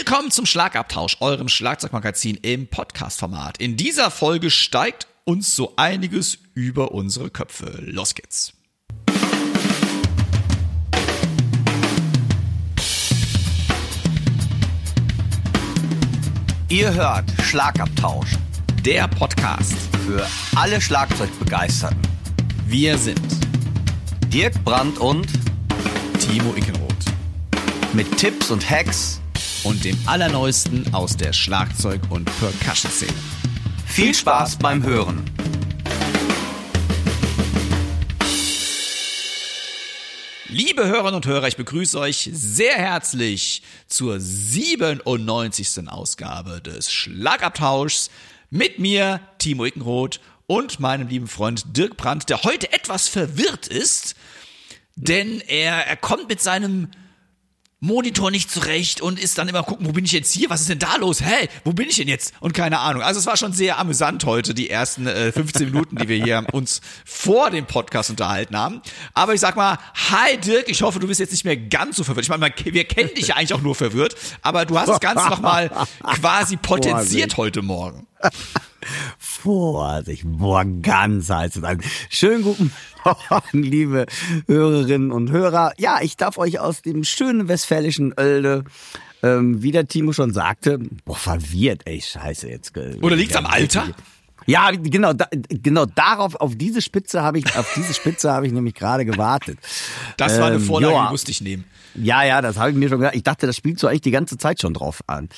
Willkommen zum Schlagabtausch, eurem Schlagzeugmagazin im Podcast-Format. In dieser Folge steigt uns so einiges über unsere Köpfe. Los geht's. Ihr hört Schlagabtausch, Der Podcast. für alle Schlagzeugbegeisterten. Wir sind Dirk Brandt und Timo Ickenroth mit Tipps und Hacks. und dem Allerneuesten aus der Schlagzeug- und Percussion-Szene. Viel Spaß beim Hören. Liebe Hörerinnen und Hörer, ich begrüße euch sehr herzlich zur 97. Ausgabe des Schlagabtauschs mit mir, Timo Ickenroth, und meinem lieben Freund Dirk Brandt, der heute etwas verwirrt ist, denn er kommt mit seinem Monitor nicht zurecht und ist dann immer gucken, wo bin ich jetzt hier? Was ist denn da los? Hä, wo bin ich denn jetzt? Und keine Ahnung. Also es war schon sehr amüsant heute, die ersten 15 Minuten, die wir hier uns vor dem Podcast unterhalten haben. Aber ich sag mal, hi Dirk, ich hoffe, du bist jetzt nicht mehr ganz so verwirrt. Ich meine, wir kennen dich ja eigentlich auch nur verwirrt, aber du hast das Ganze nochmal quasi potenziert heute Morgen. Vorsicht, ganz heiß. Schönen guten Morgen, liebe Hörerinnen und Hörer. Ja, ich darf euch aus dem schönen westfälischen Oelde, wie der Timo schon sagte, verwirrt, ey, scheiße jetzt. Oder liegt's am Alter? Ja, genau darauf, auf diese Spitze habe ich nämlich gerade gewartet. Das war eine Vorlage, ja. die musste ich nehmen. Ja, das habe ich mir schon gedacht. Ich dachte, das spielst du eigentlich die ganze Zeit schon drauf an.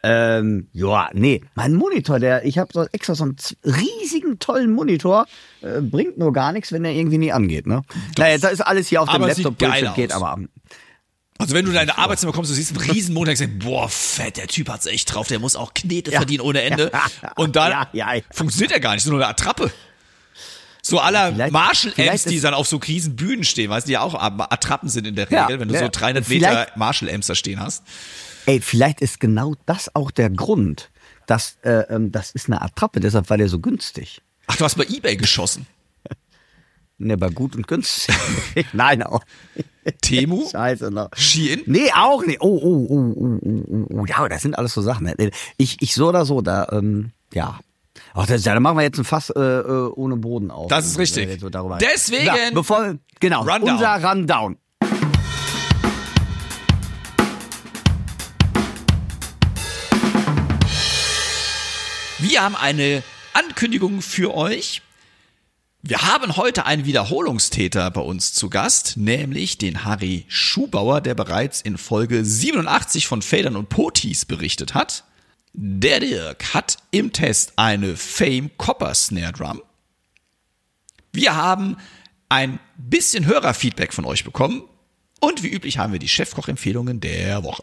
Mein Monitor, ich habe so extra so einen riesigen, tollen Monitor, bringt nur gar nichts, wenn der irgendwie nie angeht, ne? Naja, da ist alles hier auf dem Aber Laptop, sieht geil Bullshit geht, aus. aber Also wenn du in deine Arbeitszimmer kommst, du siehst einen riesen Monitor und denkst, boah, fett, der Typ hat's echt drauf, der muss auch Knete verdienen ohne Ende. Und dann funktioniert er gar nicht, so nur eine Attrappe. So aller Marshall-Amps, die dann auf so riesen Bühnen stehen, weißt du, die ja auch Attrappen sind in der Regel, wenn du so 300 Meter Marshall-Amps da stehen hast. Ey, vielleicht ist genau das auch der Grund, dass das ist eine Attrappe, deshalb war der so günstig. Ach, du hast bei eBay geschossen. Ne, war gut und günstig. Nein, auch. Temu? Scheiße noch. Shein? Nee, auch nicht. Oh. Ja, das sind alles so Sachen. Ich so oder so, ja. Ach, da machen wir jetzt ein Fass ohne Boden auf. Das ist richtig. So darüber. Deswegen, ja, Rundown. Unser Rundown. Wir haben eine Ankündigung für euch. Wir haben heute einen Wiederholungstäter bei uns zu Gast, nämlich den Harry Schubauer, der bereits in Folge 87 von Federn und Potis berichtet hat. Der Dirk hat im Test eine Fame Copper Snare Drum. Wir haben ein bisschen Hörerfeedback von euch bekommen und wie üblich haben wir die Chefkoch-Empfehlungen der Woche.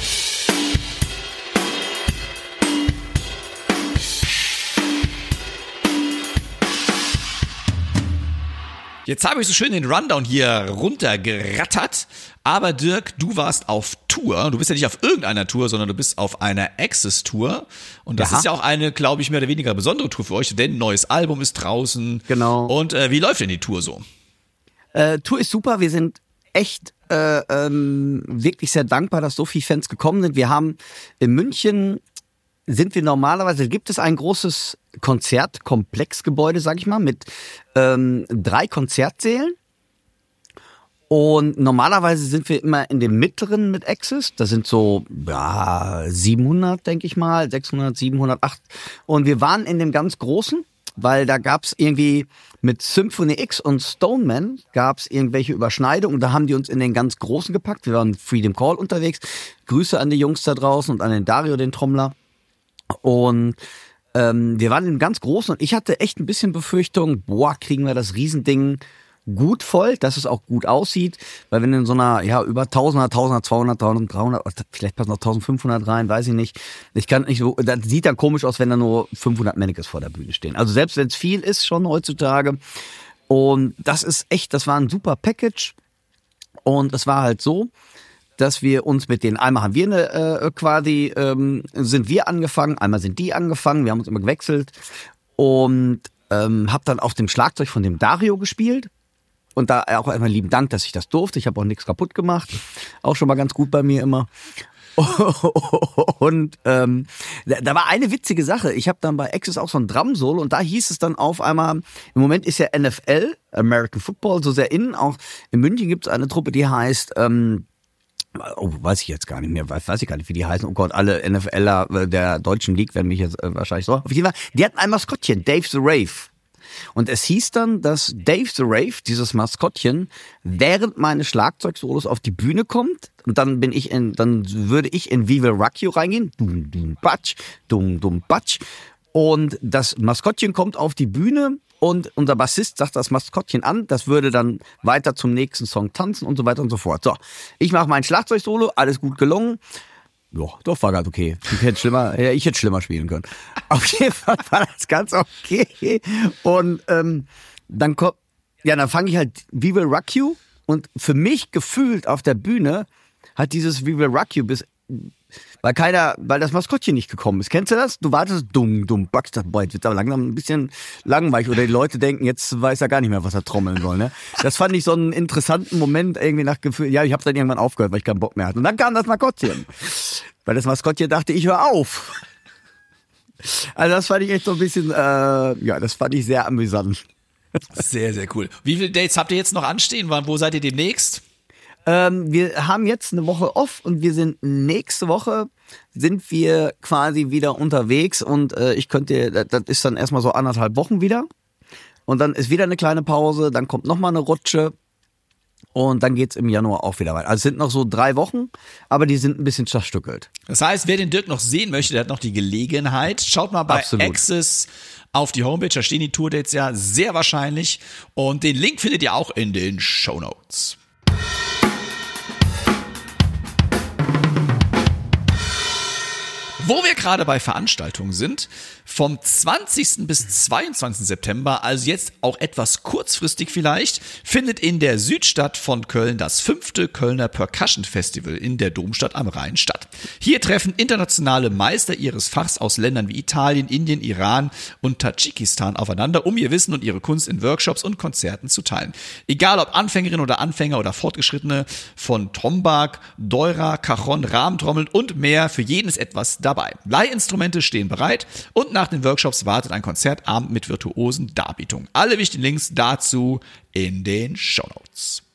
Jetzt habe ich so schön den Rundown hier runtergerattert, aber Dirk, du warst auf Tour. Du bist ja nicht auf irgendeiner Tour, sondern du bist auf einer Access-Tour. Und das ist ja auch eine, glaube ich, mehr oder weniger besondere Tour für euch, denn ein neues Album ist draußen. Genau. Und wie läuft denn die Tour so? Tour ist super, wir sind echt wirklich sehr dankbar, dass so viele Fans gekommen sind. Wir haben in München gibt es ein großes Konzertkomplexgebäude, sag ich mal, mit 3 Konzertsälen. Und normalerweise sind wir immer in dem mittleren mit Access. Das sind so 700, denke ich mal, 600, 700, 8. Und wir waren in dem ganz großen, weil da gab's irgendwie mit Symphony X und Stoneman gab's irgendwelche Überschneidungen. Und da haben die uns in den ganz großen gepackt. Wir waren Freedom Call unterwegs. Grüße an die Jungs da draußen und an den Dario, den Trommler. Und wir waren in ganz großen und ich hatte echt ein bisschen Befürchtung, kriegen wir das Riesending gut voll, dass es auch gut aussieht, weil wenn in so einer, über 1000er, 200, 1300, vielleicht passen noch 1500 rein, weiß ich nicht. Ich kann nicht so, das sieht dann komisch aus, wenn da nur 500 Mannequins vor der Bühne stehen. Also selbst wenn es viel ist schon heutzutage. Und das war ein super Package. Und es war halt so, dass wir uns mit denen, einmal haben wir sind wir angefangen, einmal sind die angefangen, wir haben uns immer gewechselt und habe dann auf dem Schlagzeug von dem Dario gespielt und da auch einmal lieben Dank, dass ich das durfte, ich habe auch nichts kaputt gemacht, auch schon mal ganz gut bei mir immer Und da war eine witzige Sache. Ich habe dann bei Access auch so ein Drum-Solo und da hieß es dann auf einmal, im Moment ist ja NFL, American Football, so sehr innen. Auch in München gibt es eine Truppe, die heißt, weiß ich jetzt gar nicht mehr, weiß ich gar nicht, wie die heißen. Oh Gott, alle NFLer der deutschen League werden mich jetzt wahrscheinlich so. Auf jeden Fall, die hatten ein Maskottchen, Dave the Rave. Und es hieß dann, dass Dave the Rave, dieses Maskottchen, während meines Schlagzeugsolos auf die Bühne kommt und dann würde ich in We Will Rock You reingehen, dum dum batsch, dum dum batsch, und das Maskottchen kommt auf die Bühne und unser Bassist sagt das Maskottchen an, das würde dann weiter zum nächsten Song tanzen und so weiter und so fort. So, ich mache mein Schlagzeugsolo, alles gut gelungen. Ja, doch, war ganz okay. Ich hätte schlimmer spielen können. Auf jeden Fall war das ganz okay. Und dann fange ich halt We Will Rock You. Und für mich gefühlt auf der Bühne hat dieses We Will Rock You weil das Maskottchen nicht gekommen ist. Kennst du das? Du wartest, dumm, backst, boah, jetzt wird aber langsam ein bisschen langweilig. Oder die Leute denken, jetzt weiß er gar nicht mehr, was er trommeln soll. Ne? Das fand ich so einen interessanten Moment irgendwie nach Gefühl. Ja, ich habe dann irgendwann aufgehört, weil ich keinen Bock mehr hatte. Und dann kam das Maskottchen. Weil das Maskottchen dachte, ich höre auf. Also das fand ich echt so ein bisschen, das fand ich sehr amüsant. Sehr, sehr cool. Wie viele Dates habt ihr jetzt noch anstehen? Wo seid ihr demnächst? Wir haben jetzt eine Woche off und nächste Woche sind wir quasi wieder unterwegs und das ist dann erstmal so 1,5 Wochen wieder und dann ist wieder eine kleine Pause, dann kommt nochmal eine Rutsche und dann geht's im Januar auch wieder weiter. Also es sind noch so 3 Wochen, aber die sind ein bisschen zerstückelt. Das heißt, wer den Dirk noch sehen möchte, der hat noch die Gelegenheit. Schaut mal bei Access auf die Homepage, da stehen die Tourdates ja sehr wahrscheinlich und den Link findet ihr auch in den Shownotes. Wo wir gerade bei Veranstaltungen sind, vom 20. bis 22. September, also jetzt auch etwas kurzfristig vielleicht, findet in der Südstadt von Köln das 5. Kölner Percussion Festival in der Domstadt am Rhein statt. Hier treffen internationale Meister ihres Fachs aus Ländern wie Italien, Indien, Iran und Tadschikistan aufeinander, um ihr Wissen und ihre Kunst in Workshops und Konzerten zu teilen. Egal ob Anfängerinnen oder Anfänger oder Fortgeschrittene, von Tombak, Deura, Cajon, Rahmentrommeln und mehr, für jeden ist etwas dabei. Leihinstrumente stehen bereit und nach den Workshops wartet ein Konzertabend mit virtuosen Darbietungen. Alle wichtigen Links dazu in den Shownotes.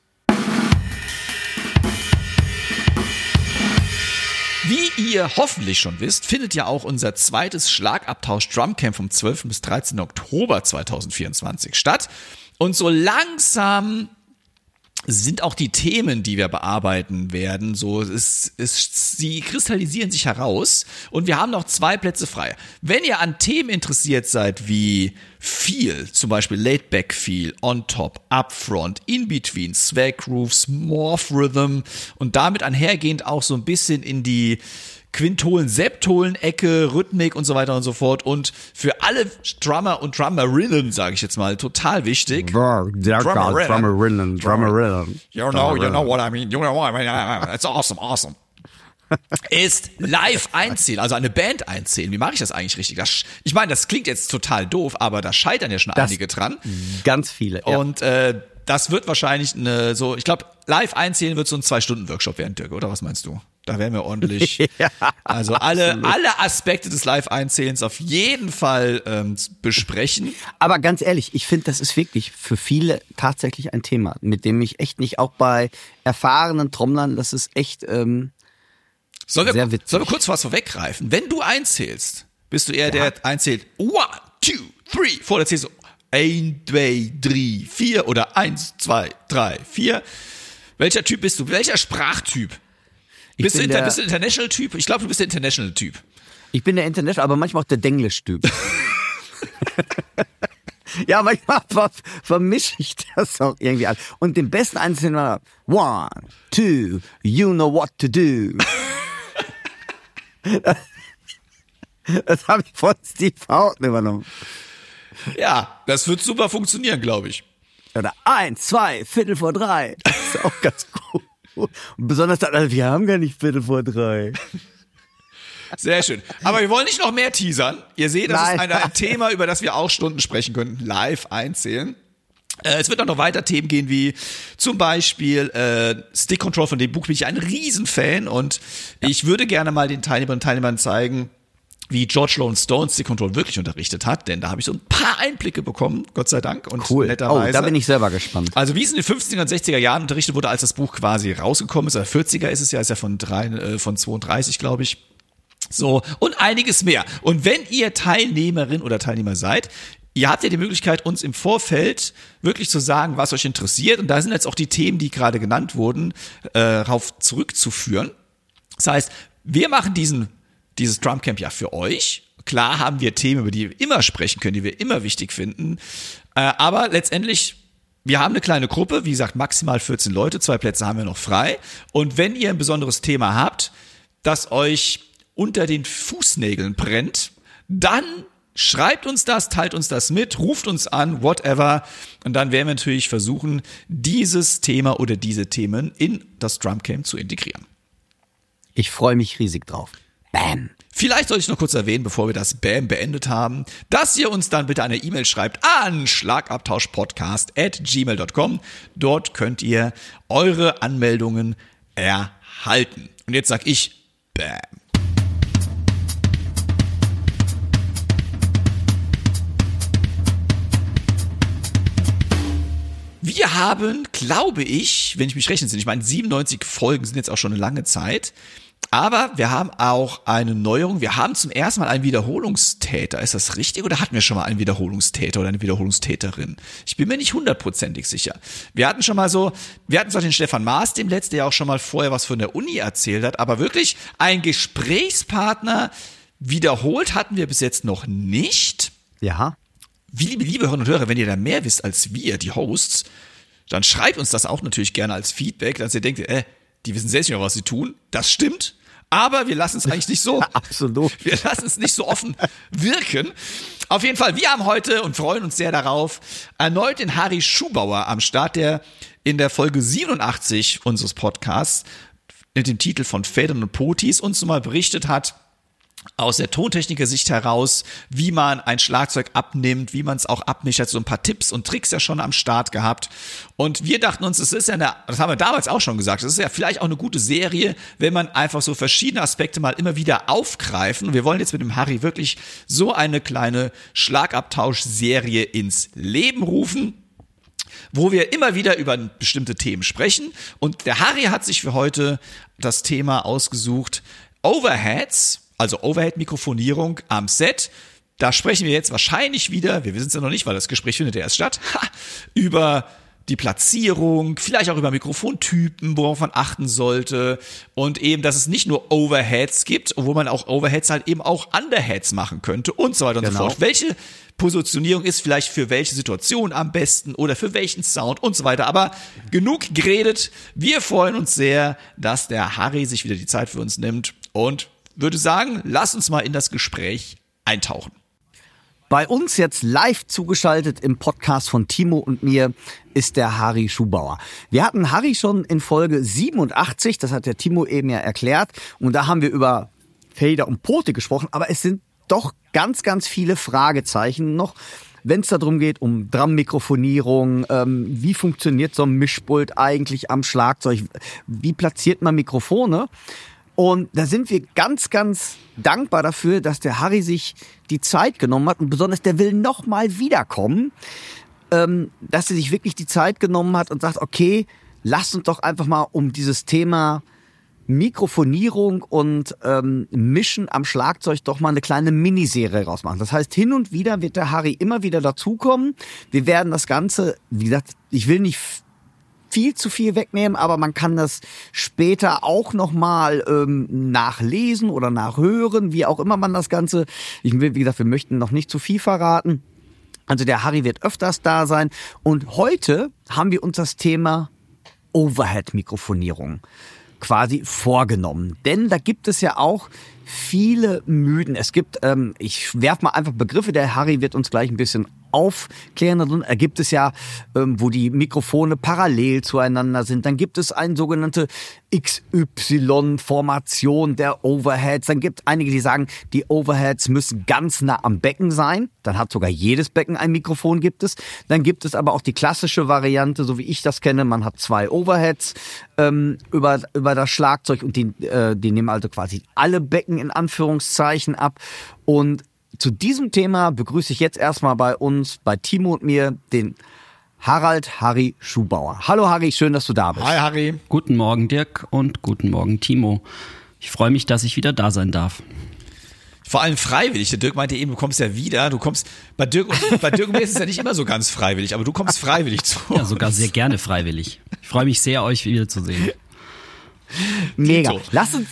Wie ihr hoffentlich schon wisst, findet ja auch unser zweites Schlagabtausch Drumcamp vom 12. bis 13. Oktober 2024 statt. Und so langsam sind auch die Themen, die wir bearbeiten werden, sie kristallisieren sich heraus und wir haben noch 2 Plätze frei. Wenn ihr an Themen interessiert seid wie Feel, zum Beispiel Laid Back Feel, On Top, Upfront, In Between, Swag Grooves, Morph Rhythm und damit einhergehend auch so ein bisschen in die Quintolen, Septolen, Ecke, Rhythmik und so weiter und so fort. Und für alle Drummer und Drummerinnen, sage ich jetzt mal, total wichtig. Drummerinnen. You know what I mean. It's awesome. Ist live einzählen, also eine Band einzählen. Wie mache ich das eigentlich richtig? Ich meine, das klingt jetzt total doof, aber da scheitern ja schon einige dran. Ganz viele. Ja. Und das wird wahrscheinlich ich glaube, live einzählen wird so ein 2-Stunden-Workshop werden, Dirk, oder was meinst du? Da werden wir ordentlich, ja, also alle Aspekte des Live-Einzählens auf jeden Fall besprechen. Aber ganz ehrlich, ich finde, das ist wirklich für viele tatsächlich ein Thema, mit dem ich echt nicht, auch bei erfahrenen Trommlern, das ist echt sehr witzig. Sollen wir kurz was vorweggreifen? Wenn du einzählst, bist du eher der einzählt 1, 2, 3, 4, oder zählst du 1, 2, 3, 4 oder 1, 2, 3, 4. Welcher Typ bist du? Welcher Sprachtyp? Bist du International-Typ? Ich glaube, du bist der International-Typ. Ich bin der International, aber manchmal auch der Denglisch-Typ. Ja, manchmal vermische ich das auch irgendwie an. Und den besten Einzelnen war 1, 2, you know what to do. Das habe ich von Steve Houghton übernommen. Ja, das wird super funktionieren, glaube ich. Oder 1, 2, Viertel vor 3. Das ist auch ganz gut. Und besonders dann, wir haben gar nicht Viertel vor 3. Sehr schön. Aber wir wollen nicht noch mehr teasern. Ihr seht, das ist ein Thema, über das wir auch Stunden sprechen können. Live einzählen. Es wird auch noch weiter Themen gehen, wie zum Beispiel Stick Control, von dem Buch bin ich ein Riesenfan und ich würde gerne mal den Teilnehmerinnen und Teilnehmern zeigen, wie George Lawrence Stone Stick Control wirklich unterrichtet hat, denn da habe ich so ein paar Einblicke bekommen, Gott sei Dank. Und Cool. netterweise. Oh, da bin ich selber gespannt. Also wie es in den 50er und 60er Jahren unterrichtet wurde, als das Buch quasi rausgekommen ist, oder 40er ist ja von 32, glaube ich. So, und einiges mehr. Und wenn ihr Teilnehmerin oder Teilnehmer seid, ihr habt ja die Möglichkeit, uns im Vorfeld wirklich zu sagen, was euch interessiert. Und da sind jetzt auch die Themen, die gerade genannt wurden, darauf zurückzuführen. Das heißt, wir machen dieses Drumcamp ja für euch. Klar haben wir Themen, über die wir immer sprechen können, die wir immer wichtig finden. Aber letztendlich, wir haben eine kleine Gruppe, wie gesagt, maximal 14 Leute, 2 Plätze haben wir noch frei. Und wenn ihr ein besonderes Thema habt, das euch unter den Fußnägeln brennt, dann schreibt uns das, teilt uns das mit, ruft uns an, whatever. Und dann werden wir natürlich versuchen, dieses Thema oder diese Themen in das Drumcamp zu integrieren. Ich freue mich riesig drauf. Bam. Vielleicht soll ich noch kurz erwähnen, bevor wir das Bam beendet haben, dass ihr uns dann bitte eine E-Mail schreibt an schlagabtauschpodcast@gmail.com. Dort könnt ihr eure Anmeldungen erhalten. Und jetzt sag ich Bam. Wir haben, glaube ich, wenn ich mich rechnen sind, ich meine 97 Folgen sind jetzt auch schon eine lange Zeit, aber wir haben auch eine Neuerung. Wir haben zum ersten Mal einen Wiederholungstäter. Ist das richtig oder hatten wir schon mal einen Wiederholungstäter oder eine Wiederholungstäterin? Ich bin mir nicht 100%ig sicher. Wir hatten zwar den Stefan Maas, dem letzten, der auch schon mal vorher was von der Uni erzählt hat, aber wirklich ein Gesprächspartner wiederholt hatten wir bis jetzt noch nicht. Ja. Liebe Hörerinnen und Hörer, wenn ihr da mehr wisst als wir, die Hosts, dann schreibt uns das auch natürlich gerne als Feedback, dass ihr denkt, die wissen selbst nicht mehr, was sie tun. Das stimmt, aber wir lassen es eigentlich nicht so. Absolut. Wir lassen es nicht so offen wirken. Auf jeden Fall, wir haben heute und freuen uns sehr darauf, erneut den Harry Schubauer am Start, der in der Folge 87 unseres Podcasts mit dem Titel von Federn und Potis uns mal berichtet hat, aus der Tontechniker-Sicht heraus, wie man ein Schlagzeug abnimmt, wie man es auch abmischt, hat so ein paar Tipps und Tricks ja schon am Start gehabt. Und wir dachten uns, das ist ja das haben wir damals auch schon gesagt, das ist ja vielleicht auch eine gute Serie, wenn man einfach so verschiedene Aspekte mal immer wieder aufgreifen. Und wir wollen jetzt mit dem Harry wirklich so eine kleine Schlagabtausch-Serie ins Leben rufen, wo wir immer wieder über bestimmte Themen sprechen. Und der Harry hat sich für heute das Thema ausgesucht, Overheads, also Overhead-Mikrofonierung am Set. Da sprechen wir jetzt wahrscheinlich wieder, wir wissen es ja noch nicht, weil das Gespräch findet ja erst statt, über die Platzierung, vielleicht auch über Mikrofontypen, worauf man achten sollte und eben, dass es nicht nur Overheads gibt, wo man auch Overheads halt eben auch Underheads machen könnte und so weiter und so fort. Welche Positionierung ist vielleicht für welche Situation am besten oder für welchen Sound und so weiter. Aber genug geredet. Wir freuen uns sehr, dass der Harry sich wieder die Zeit für uns nimmt und würde sagen, lass uns mal in das Gespräch eintauchen. Bei uns jetzt live zugeschaltet im Podcast von Timo und mir ist der Harry Schubauer. Wir hatten Harry schon in Folge 87, das hat der Timo eben ja erklärt, und da haben wir über Feder und Pote gesprochen, aber es sind doch ganz, ganz viele Fragezeichen noch, wenn es darum geht, um Drummikrofonierung, wie funktioniert so ein Mischpult eigentlich am Schlagzeug, wie platziert man Mikrofone? Und da sind wir ganz, ganz dankbar dafür, dass der Harry sich die Zeit genommen hat und besonders der will noch mal wiederkommen, dass er sich wirklich die Zeit genommen hat und sagt, okay, lasst uns doch einfach mal um dieses Thema Mikrofonierung und Mischen am Schlagzeug doch mal eine kleine Miniserie rausmachen. Das heißt, hin und wieder wird der Harry immer wieder dazukommen. Wir werden das Ganze, wie gesagt, ich will nicht viel zu viel wegnehmen, aber man kann das später auch nochmal nachlesen oder nachhören, wie auch immer man das Ganze, wie gesagt, wir möchten noch nicht zu viel verraten. Also der Harry wird öfters da sein und heute haben wir uns das Thema Overhead-Mikrofonierung quasi vorgenommen. Denn da gibt es ja auch viele Mythen. Es gibt, ich werfe mal einfach Begriffe, der Harry wird uns gleich ein bisschen aufklären. Da gibt es ja, wo die Mikrofone parallel zueinander sind. Dann gibt es eine sogenannte XY-Formation der Overheads. Dann gibt es einige, die sagen, die Overheads müssen ganz nah am Becken sein. Dann hat sogar jedes Becken ein Mikrofon, gibt es. Dann gibt es aber auch die klassische Variante, so wie ich das kenne. Man hat 2 Overheads über das Schlagzeug und die nehmen also quasi alle Becken in Anführungszeichen ab. Und zu diesem Thema begrüße ich jetzt erstmal bei uns, bei Timo und mir, den Harry Schubauer. Hallo Harry, schön, dass du da bist. Hi Harry. Guten Morgen Dirk und guten Morgen Timo. Ich freue mich, dass ich wieder da sein darf. Vor allem freiwillig. Der Dirk meinte eben, du kommst ja wieder. Du kommst bei Dirk und mir ist es ja nicht immer so ganz freiwillig, aber du kommst freiwillig zu uns. Ja, sogar sehr gerne freiwillig. Ich freue mich sehr, euch wiederzusehen. Mega. Tito.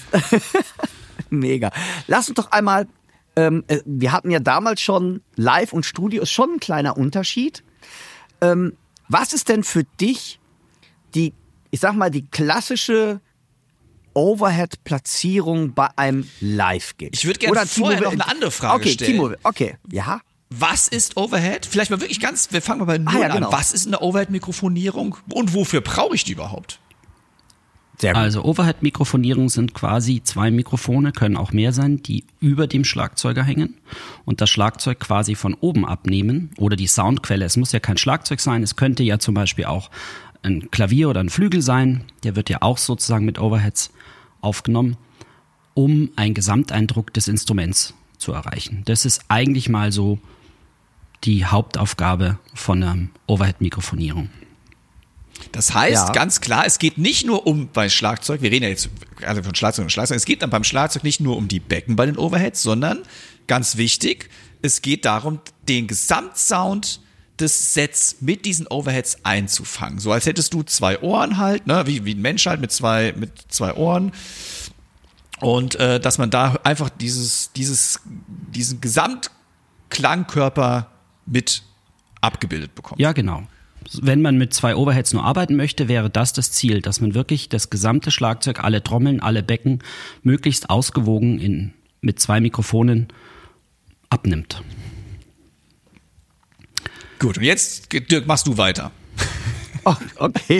Mega. Lass uns doch einmal, wir hatten ja damals schon Live und Studio, ist schon ein kleiner Unterschied. Was ist denn für dich die klassische Overhead-Platzierung bei einem Live-Gig? Ich würde gerne vorher noch eine andere Frage stellen. Timo, okay, ja. Was ist Overhead? Vielleicht mal wirklich wir fangen mal bei Null genau. an. Was ist eine Overhead-Mikrofonierung und wofür brauche ich die überhaupt? Sehr gut. Also Overhead-Mikrofonierung sind quasi 2 Mikrofone, können auch mehr sein, die über dem Schlagzeuger hängen und das Schlagzeug quasi von oben abnehmen oder die Soundquelle. Es muss ja kein Schlagzeug sein, es könnte ja zum Beispiel auch ein Klavier oder ein Flügel sein. Der wird ja auch sozusagen mit Overheads aufgenommen, um einen Gesamteindruck des Instruments zu erreichen. Das ist eigentlich mal so die Hauptaufgabe von einer Overhead-Mikrofonierung. Das heißt, Ja. ganz klar, es geht nicht nur bei Schlagzeug, wir reden ja jetzt also von Schlagzeug und Schlagzeug, es geht dann beim Schlagzeug nicht nur um die Becken bei den Overheads, sondern, ganz wichtig, es geht darum, den Gesamtsound des Sets mit diesen Overheads einzufangen. So als hättest du 2 Ohren halt, ne, wie ein Mensch halt mit zwei Ohren. Und dass man da einfach diesen Gesamtklangkörper mit abgebildet bekommt. Ja, genau. Wenn man mit 2 Overheads nur arbeiten möchte, wäre das Ziel, dass man wirklich das gesamte Schlagzeug, alle Trommeln, alle Becken möglichst ausgewogen mit 2 Mikrofonen abnimmt. Gut, und jetzt, Dirk, machst du weiter. Oh, okay.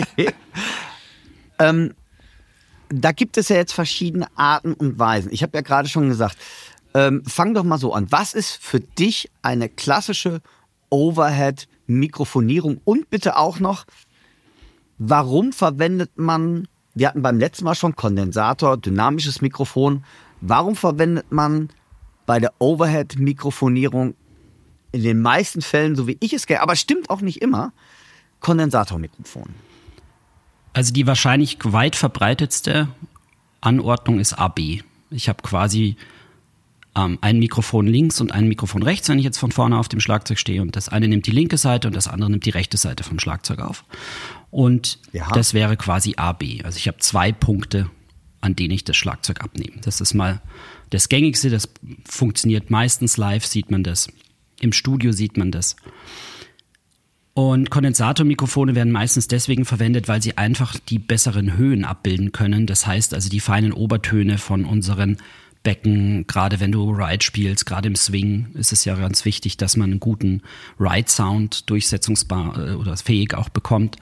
Da gibt es ja jetzt verschiedene Arten und Weisen. Ich habe ja gerade schon gesagt, fang doch mal so an. Was ist für dich eine klassische Overhead-Mikrofonierung? Und bitte auch noch, warum verwendet man, wir hatten beim letzten Mal schon Kondensator, dynamisches Mikrofon, warum verwendet man bei der Overhead-Mikrofonierung in den meisten Fällen, so wie ich es kenne, aber stimmt auch nicht immer, Kondensatormikrofon? Also die wahrscheinlich weit verbreitetste Anordnung ist AB. Ich habe quasi ein Mikrofon links und ein Mikrofon rechts, wenn ich jetzt von vorne auf dem Schlagzeug stehe. Und das eine nimmt die linke Seite und das andere nimmt die rechte Seite vom Schlagzeug auf. Und das wäre quasi AB. Also ich habe 2 Punkte, an denen ich das Schlagzeug abnehme. Das ist mal das Gängigste, das funktioniert meistens live, sieht man das. Im Studio sieht man das. Und Kondensatormikrofone werden meistens deswegen verwendet, weil sie einfach die besseren Höhen abbilden können. Das heißt also die feinen Obertöne von unseren Becken, gerade wenn du Ride spielst, gerade im Swing ist es ja ganz wichtig, dass man einen guten Ride-Sound durchsetzungsbar oder fähig auch bekommt.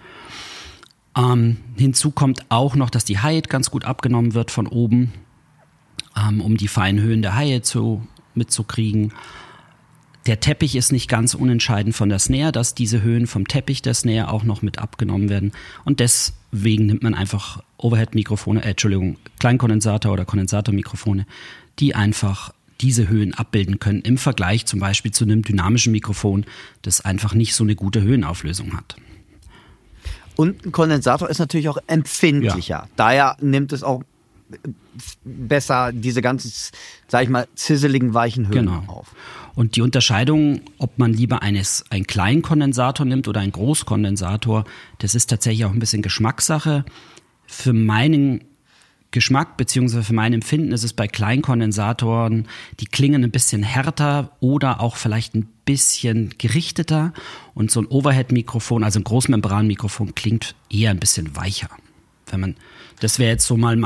Hinzu kommt auch noch, dass die Hi-Hat ganz gut abgenommen wird von oben, um die feinen Höhen der Hi-Hat mitzukriegen. Der Teppich ist nicht ganz unentscheidend von der Snare, dass diese Höhen vom Teppich der Snare auch noch mit abgenommen werden. Und deswegen nimmt man einfach Kleinkondensator oder Kondensatormikrofone, die einfach diese Höhen abbilden können, im Vergleich zum Beispiel zu einem dynamischen Mikrofon, das einfach nicht so eine gute Höhenauflösung hat. Und ein Kondensator ist natürlich auch empfindlicher. Ja. Daher nimmt es auch besser diese ganzen, sag ich mal, zisseligen, weichen Höhen auf. Und die Unterscheidung, ob man lieber einen kleinen Kondensator nimmt oder einen Großkondensator, das ist tatsächlich auch ein bisschen Geschmackssache. Für meinen Geschmack bzw. für mein Empfinden ist es bei Kleinkondensatoren, die klingen ein bisschen härter oder auch vielleicht ein bisschen gerichteter. Und so ein Overhead-Mikrofon, also ein Großmembranmikrofon, klingt eher ein bisschen weicher. Das wäre jetzt so mal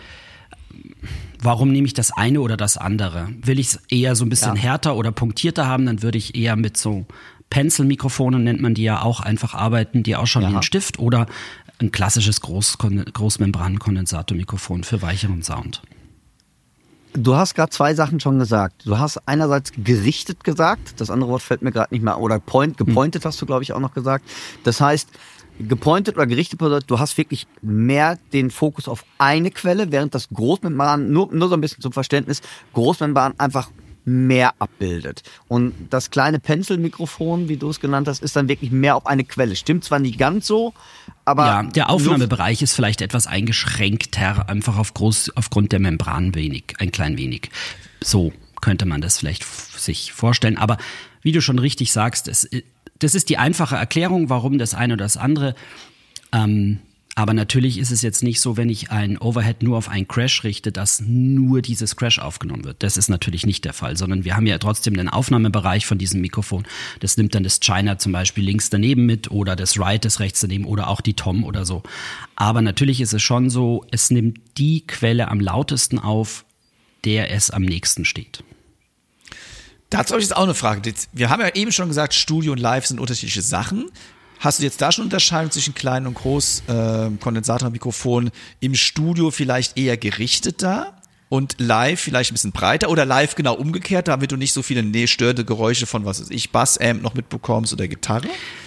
warum nehme ich das eine oder das andere? Will ich es eher so ein bisschen härter oder punktierter haben, dann würde ich eher mit so Pencil-Mikrofone nennt man die ja auch, einfach arbeiten, die ausschauen wie ein Stift oder ein klassisches Großmembran-Kondensatormikrofon für weicheren Sound. Du hast gerade zwei Sachen schon gesagt. Du hast einerseits gerichtet gesagt, das andere Wort fällt mir gerade nicht mehr, oder gepointet hast du, glaube ich, auch noch gesagt. Das heißt, gepointet oder gerichtet bedeutet, du hast wirklich mehr den Fokus auf eine Quelle, während das Großmembran, nur so ein bisschen zum Verständnis, Großmembran einfach mehr abbildet. Und das kleine Pencil-Mikrofon, wie du es genannt hast, ist dann wirklich mehr auf eine Quelle. Stimmt zwar nicht ganz so, aber... Ja, der Aufnahmebereich ist vielleicht etwas eingeschränkter, einfach aufgrund der Membran ein klein wenig. So könnte man das vielleicht sich vorstellen. Aber wie du schon richtig sagst, das ist die einfache Erklärung, warum das eine oder das andere. Aber natürlich ist es jetzt nicht so, wenn ich ein Overhead nur auf einen Crash richte, dass nur dieses Crash aufgenommen wird. Das ist natürlich nicht der Fall, sondern wir haben ja trotzdem den Aufnahmebereich von diesem Mikrofon. Das nimmt dann das China zum Beispiel links daneben mit oder das Right ist rechts daneben oder auch die Tom oder so. Aber natürlich ist es schon so, es nimmt die Quelle am lautesten auf, der es am nächsten steht. Dazu habe ich jetzt auch eine Frage. Wir haben ja eben schon gesagt, Studio und Live sind unterschiedliche Sachen. Hast du jetzt da schon Unterscheidung zwischen kleinen und groß Kondensatormikrofon im Studio vielleicht eher gerichteter und live vielleicht ein bisschen breiter oder live genau umgekehrt, damit du nicht so viele störende Geräusche von, was weiß ich, Bassamp noch mitbekommst oder Gitarre?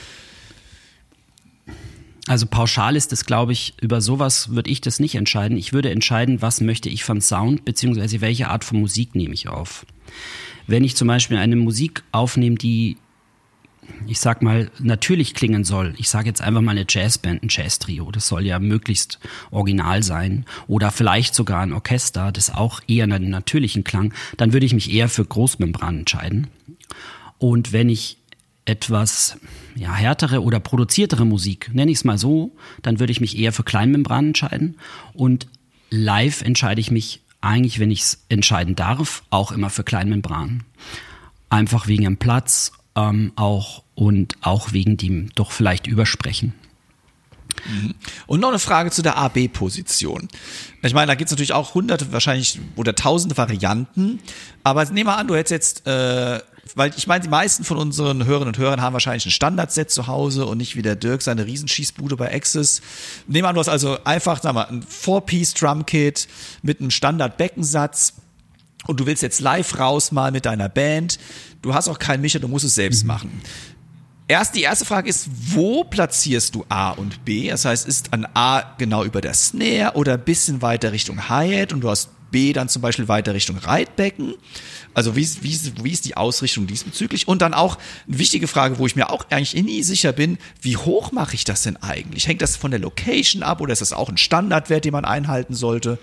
Also pauschal ist es, glaube ich, über sowas würde ich das nicht entscheiden. Ich würde entscheiden, was möchte ich von Sound, beziehungsweise welche Art von Musik nehme ich auf. Wenn ich zum Beispiel eine Musik aufnehme, die, ich sag mal, natürlich klingen soll. Ich sage jetzt einfach mal eine Jazzband, ein Jazz-Trio. Das soll ja möglichst original sein. Oder vielleicht sogar ein Orchester, das auch eher einen natürlichen Klang. Dann würde ich mich eher für Großmembran entscheiden. Und wenn ich etwas härtere oder produziertere Musik, nenne ich es mal so, dann würde ich mich eher für Kleinmembran entscheiden. Und live entscheide ich mich eigentlich, wenn ich es entscheiden darf, auch immer für Kleinmembran. Einfach wegen dem Platz, auch wegen dem doch vielleicht Übersprechen. Und noch eine Frage zu der A-B-Position. Ich meine, da gibt es natürlich auch hunderte, wahrscheinlich oder tausende Varianten, aber nehmen wir an, du hättest jetzt, weil ich meine, die meisten von unseren Hörerinnen und Hörern haben wahrscheinlich ein Standardset zu Hause und nicht wie der Dirk seine Riesenschießbude bei Axis. Nehmen wir an, du hast also einfach, sagen wir mal, ein 4-Piece-Drumkit mit einem Standard-Beckensatz und du willst jetzt live raus mal mit deiner Band. Du hast auch keinen Mischer, du musst es selbst machen. Die erste Frage ist, wo platzierst du A und B? Das heißt, ist an A genau über der Snare oder ein bisschen weiter Richtung Hi-Hat und du hast B dann zum Beispiel weiter Richtung Reitbecken? Also wie ist die Ausrichtung diesbezüglich? Und dann auch eine wichtige Frage, wo ich mir auch eigentlich nie sicher bin, wie hoch mache ich das denn eigentlich? Hängt das von der Location ab oder ist das auch ein Standardwert, den man einhalten sollte?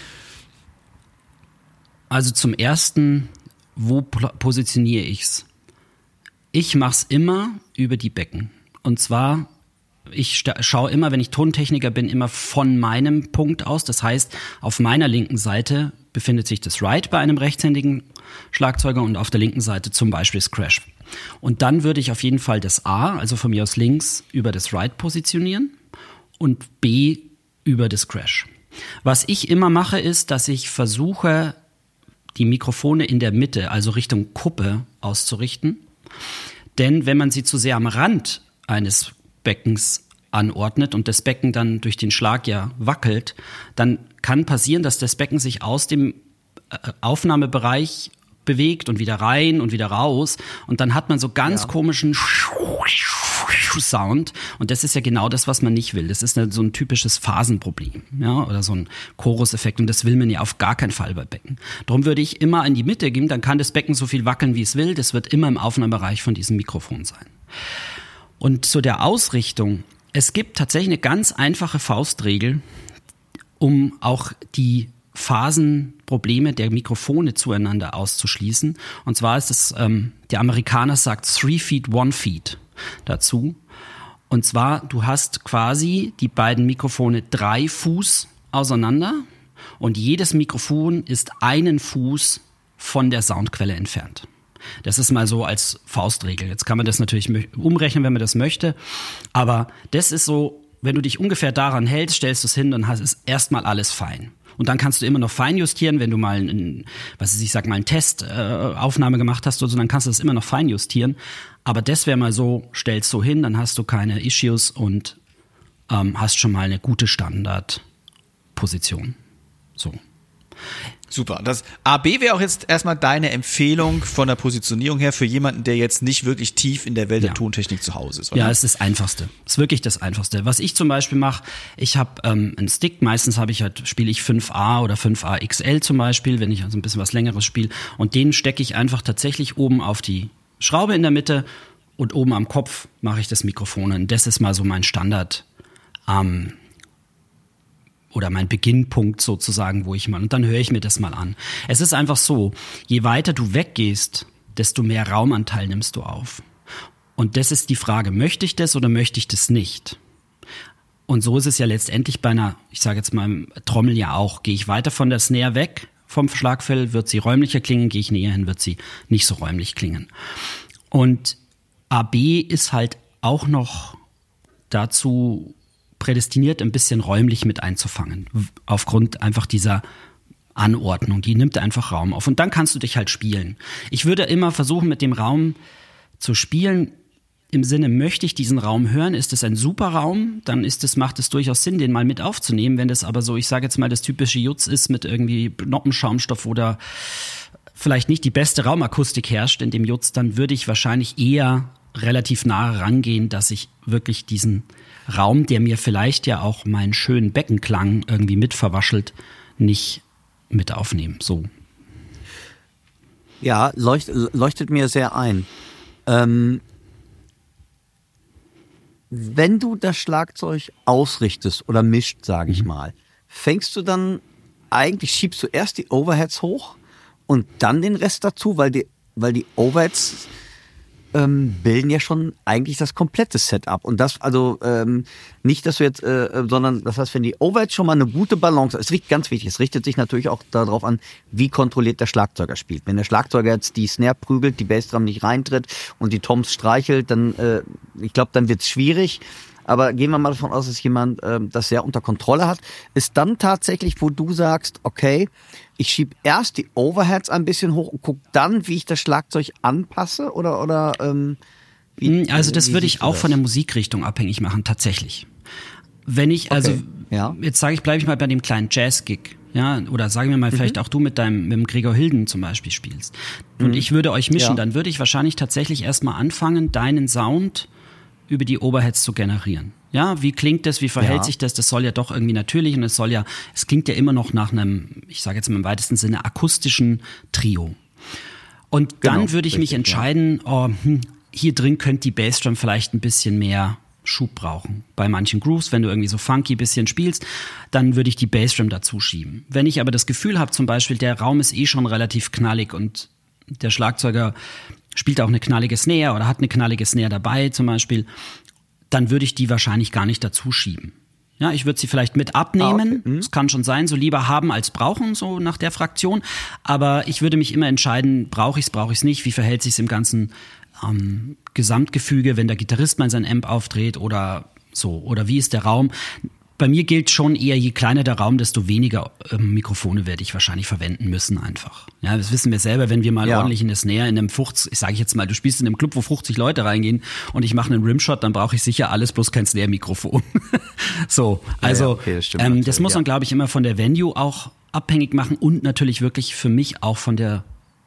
Also zum Ersten, wo positioniere ich's? Ich mach's immer über die Becken. Und zwar, ich schaue immer, wenn ich Tontechniker bin, immer von meinem Punkt aus. Das heißt, auf meiner linken Seite befindet sich das Ride bei einem rechtshändigen Schlagzeuger und auf der linken Seite zum Beispiel das Crash. Und dann würde ich auf jeden Fall das A, also von mir aus links, über das Ride positionieren und B über das Crash. Was ich immer mache, ist, dass ich versuche, die Mikrofone in der Mitte, also Richtung Kuppe, auszurichten. Denn wenn man sie zu sehr am Rand eines Beckens anordnet und das Becken dann durch den Schlag ja wackelt, dann kann passieren, dass das Becken sich aus dem Aufnahmebereich bewegt und wieder rein und wieder raus und dann hat man so ganz komischen Sound und das ist ja genau das, was man nicht will. Das ist so ein typisches Phasenproblem, ja, oder so ein Choruseffekt und das will man ja auf gar keinen Fall bei Becken. Darum würde ich immer in die Mitte gehen, dann kann das Becken so viel wackeln, wie es will. Das wird immer im Aufnahmebereich von diesem Mikrofon sein. Und zu der Ausrichtung, es gibt tatsächlich eine ganz einfache Faustregel, um auch die Phasenprobleme der Mikrofone zueinander auszuschließen. Und zwar ist es, der Amerikaner sagt 3 feet, 1 feet dazu. Und zwar, du hast quasi die beiden Mikrofone 3 Fuß auseinander und jedes Mikrofon ist einen Fuß von der Soundquelle entfernt. Das ist mal so als Faustregel. Jetzt kann man das natürlich umrechnen, wenn man das möchte. Aber das ist so, wenn du dich ungefähr daran hältst, stellst du es hin, dann ist erstmal alles fein. Und dann kannst du immer noch feinjustieren, wenn du mal einen Testaufnahme gemacht hast oder so, dann kannst du das immer noch feinjustieren. Aber das wäre mal so, stellst so hin, dann hast du keine Issues und hast schon mal eine gute Standardposition. So. Super. Das AB wäre auch jetzt erstmal deine Empfehlung von der Positionierung her für jemanden, der jetzt nicht wirklich tief in der Welt der Tontechnik zu Hause ist, oder? Ja, es ist das Einfachste. Es ist wirklich das Einfachste. Was ich zum Beispiel mache, ich habe einen Stick, meistens spiele ich 5A oder 5A XL zum Beispiel, wenn ich also ein bisschen was Längeres spiele. Und den stecke ich einfach tatsächlich oben auf die Schraube in der Mitte und oben am Kopf mache ich das Mikrofon. Und das ist mal so mein Standard oder mein Beginnpunkt sozusagen, und dann höre ich mir das mal an. Es ist einfach so, je weiter du weggehst, desto mehr Raumanteil nimmst du auf. Und das ist die Frage, möchte ich das oder möchte ich das nicht? Und so ist es ja letztendlich bei einer, ich sage jetzt mal Trommel ja auch, gehe ich weiter von der Snare weg, vom Schlagfell, wird sie räumlicher klingen, gehe ich näher hin, wird sie nicht so räumlich klingen. Und AB ist halt auch noch dazu prädestiniert, ein bisschen räumlich mit einzufangen. Aufgrund einfach dieser Anordnung. Die nimmt einfach Raum auf. Und dann kannst du dich halt spielen. Ich würde immer versuchen, mit dem Raum zu spielen. Im Sinne, möchte ich diesen Raum hören? Ist es ein super Raum? Dann macht es durchaus Sinn, den mal mit aufzunehmen. Wenn das aber so, ich sage jetzt mal, das typische Jutz ist mit irgendwie Noppenschaumstoff oder vielleicht nicht die beste Raumakustik herrscht in dem Jutz, dann würde ich wahrscheinlich eher relativ nahe rangehen, dass ich wirklich diesen Raum, der mir vielleicht ja auch meinen schönen Beckenklang irgendwie mit verwaschelt, nicht mit aufnehmen. So. Ja, leuchtet mir sehr ein. Wenn du das Schlagzeug ausrichtest oder mischt, sage ich mal, schiebst du erst die Overheads hoch und dann den Rest dazu, weil die Overheads bilden ja schon eigentlich das komplette Setup. Und das, nicht, dass du jetzt, sondern das heißt, wenn die Overheads schon mal eine gute Balance, es riecht ganz wichtig, es richtet sich natürlich auch darauf an, wie kontrolliert der Schlagzeuger spielt. Wenn der Schlagzeuger jetzt die Snare prügelt, die Bassdrum nicht reintritt und die Toms streichelt, dann, ich glaube, dann wird's schwierig. Aber gehen wir mal davon aus, dass jemand das sehr unter Kontrolle hat, ist dann tatsächlich, wo du sagst, okay, ich schiebe erst die Overheads ein bisschen hoch und gucke dann, wie ich das Schlagzeug anpasse oder also das würde ich auch von der Musikrichtung abhängig machen, tatsächlich. Wenn ich, jetzt bleibe ich mal bei dem kleinen Jazz-Gig. Ja, oder sagen wir mal, vielleicht auch du mit dem Gregor Hilden zum Beispiel spielst. Und ich würde euch mischen, dann würde ich wahrscheinlich tatsächlich erstmal anfangen, deinen Sound über die Overheads zu generieren. Ja, wie klingt das, wie verhält sich das? Das soll ja doch irgendwie natürlich und es klingt ja immer noch nach einem, ich sage jetzt mal im weitesten Sinne, akustischen Trio. Und dann würde ich mich entscheiden, hier drin könnte die Bassdrum vielleicht ein bisschen mehr Schub brauchen. Bei manchen Grooves, wenn du irgendwie so funky bisschen spielst, dann würde ich die Bassdrum dazu schieben. Wenn ich aber das Gefühl habe, zum Beispiel, der Raum ist schon relativ knallig und der Schlagzeuger spielt auch eine knallige Snare oder hat eine knallige Snare dabei zum Beispiel, dann würde ich die wahrscheinlich gar nicht dazu schieben. Ja, ich würde sie vielleicht mit abnehmen. Das kann schon sein, so lieber haben als brauchen, so nach der Fraktion. Aber ich würde mich immer entscheiden, brauche ich es nicht, wie verhält sich es im ganzen Gesamtgefüge, wenn der Gitarrist mal sein Amp aufdreht oder so, oder wie ist der Raum. Bei mir gilt schon eher, je kleiner der Raum, desto weniger Mikrofone werde ich wahrscheinlich verwenden müssen einfach. Ja, das wissen wir selber, wenn wir mal ordentlich in der Snare, in einem 50, sage ich jetzt mal, du spielst in einem Club, wo 50 Leute reingehen und ich mache einen Rimshot, dann brauche ich sicher alles, bloß kein Snare-Mikrofon. So, also das muss man, glaube ich, immer von der Venue auch abhängig machen und natürlich wirklich für mich auch von der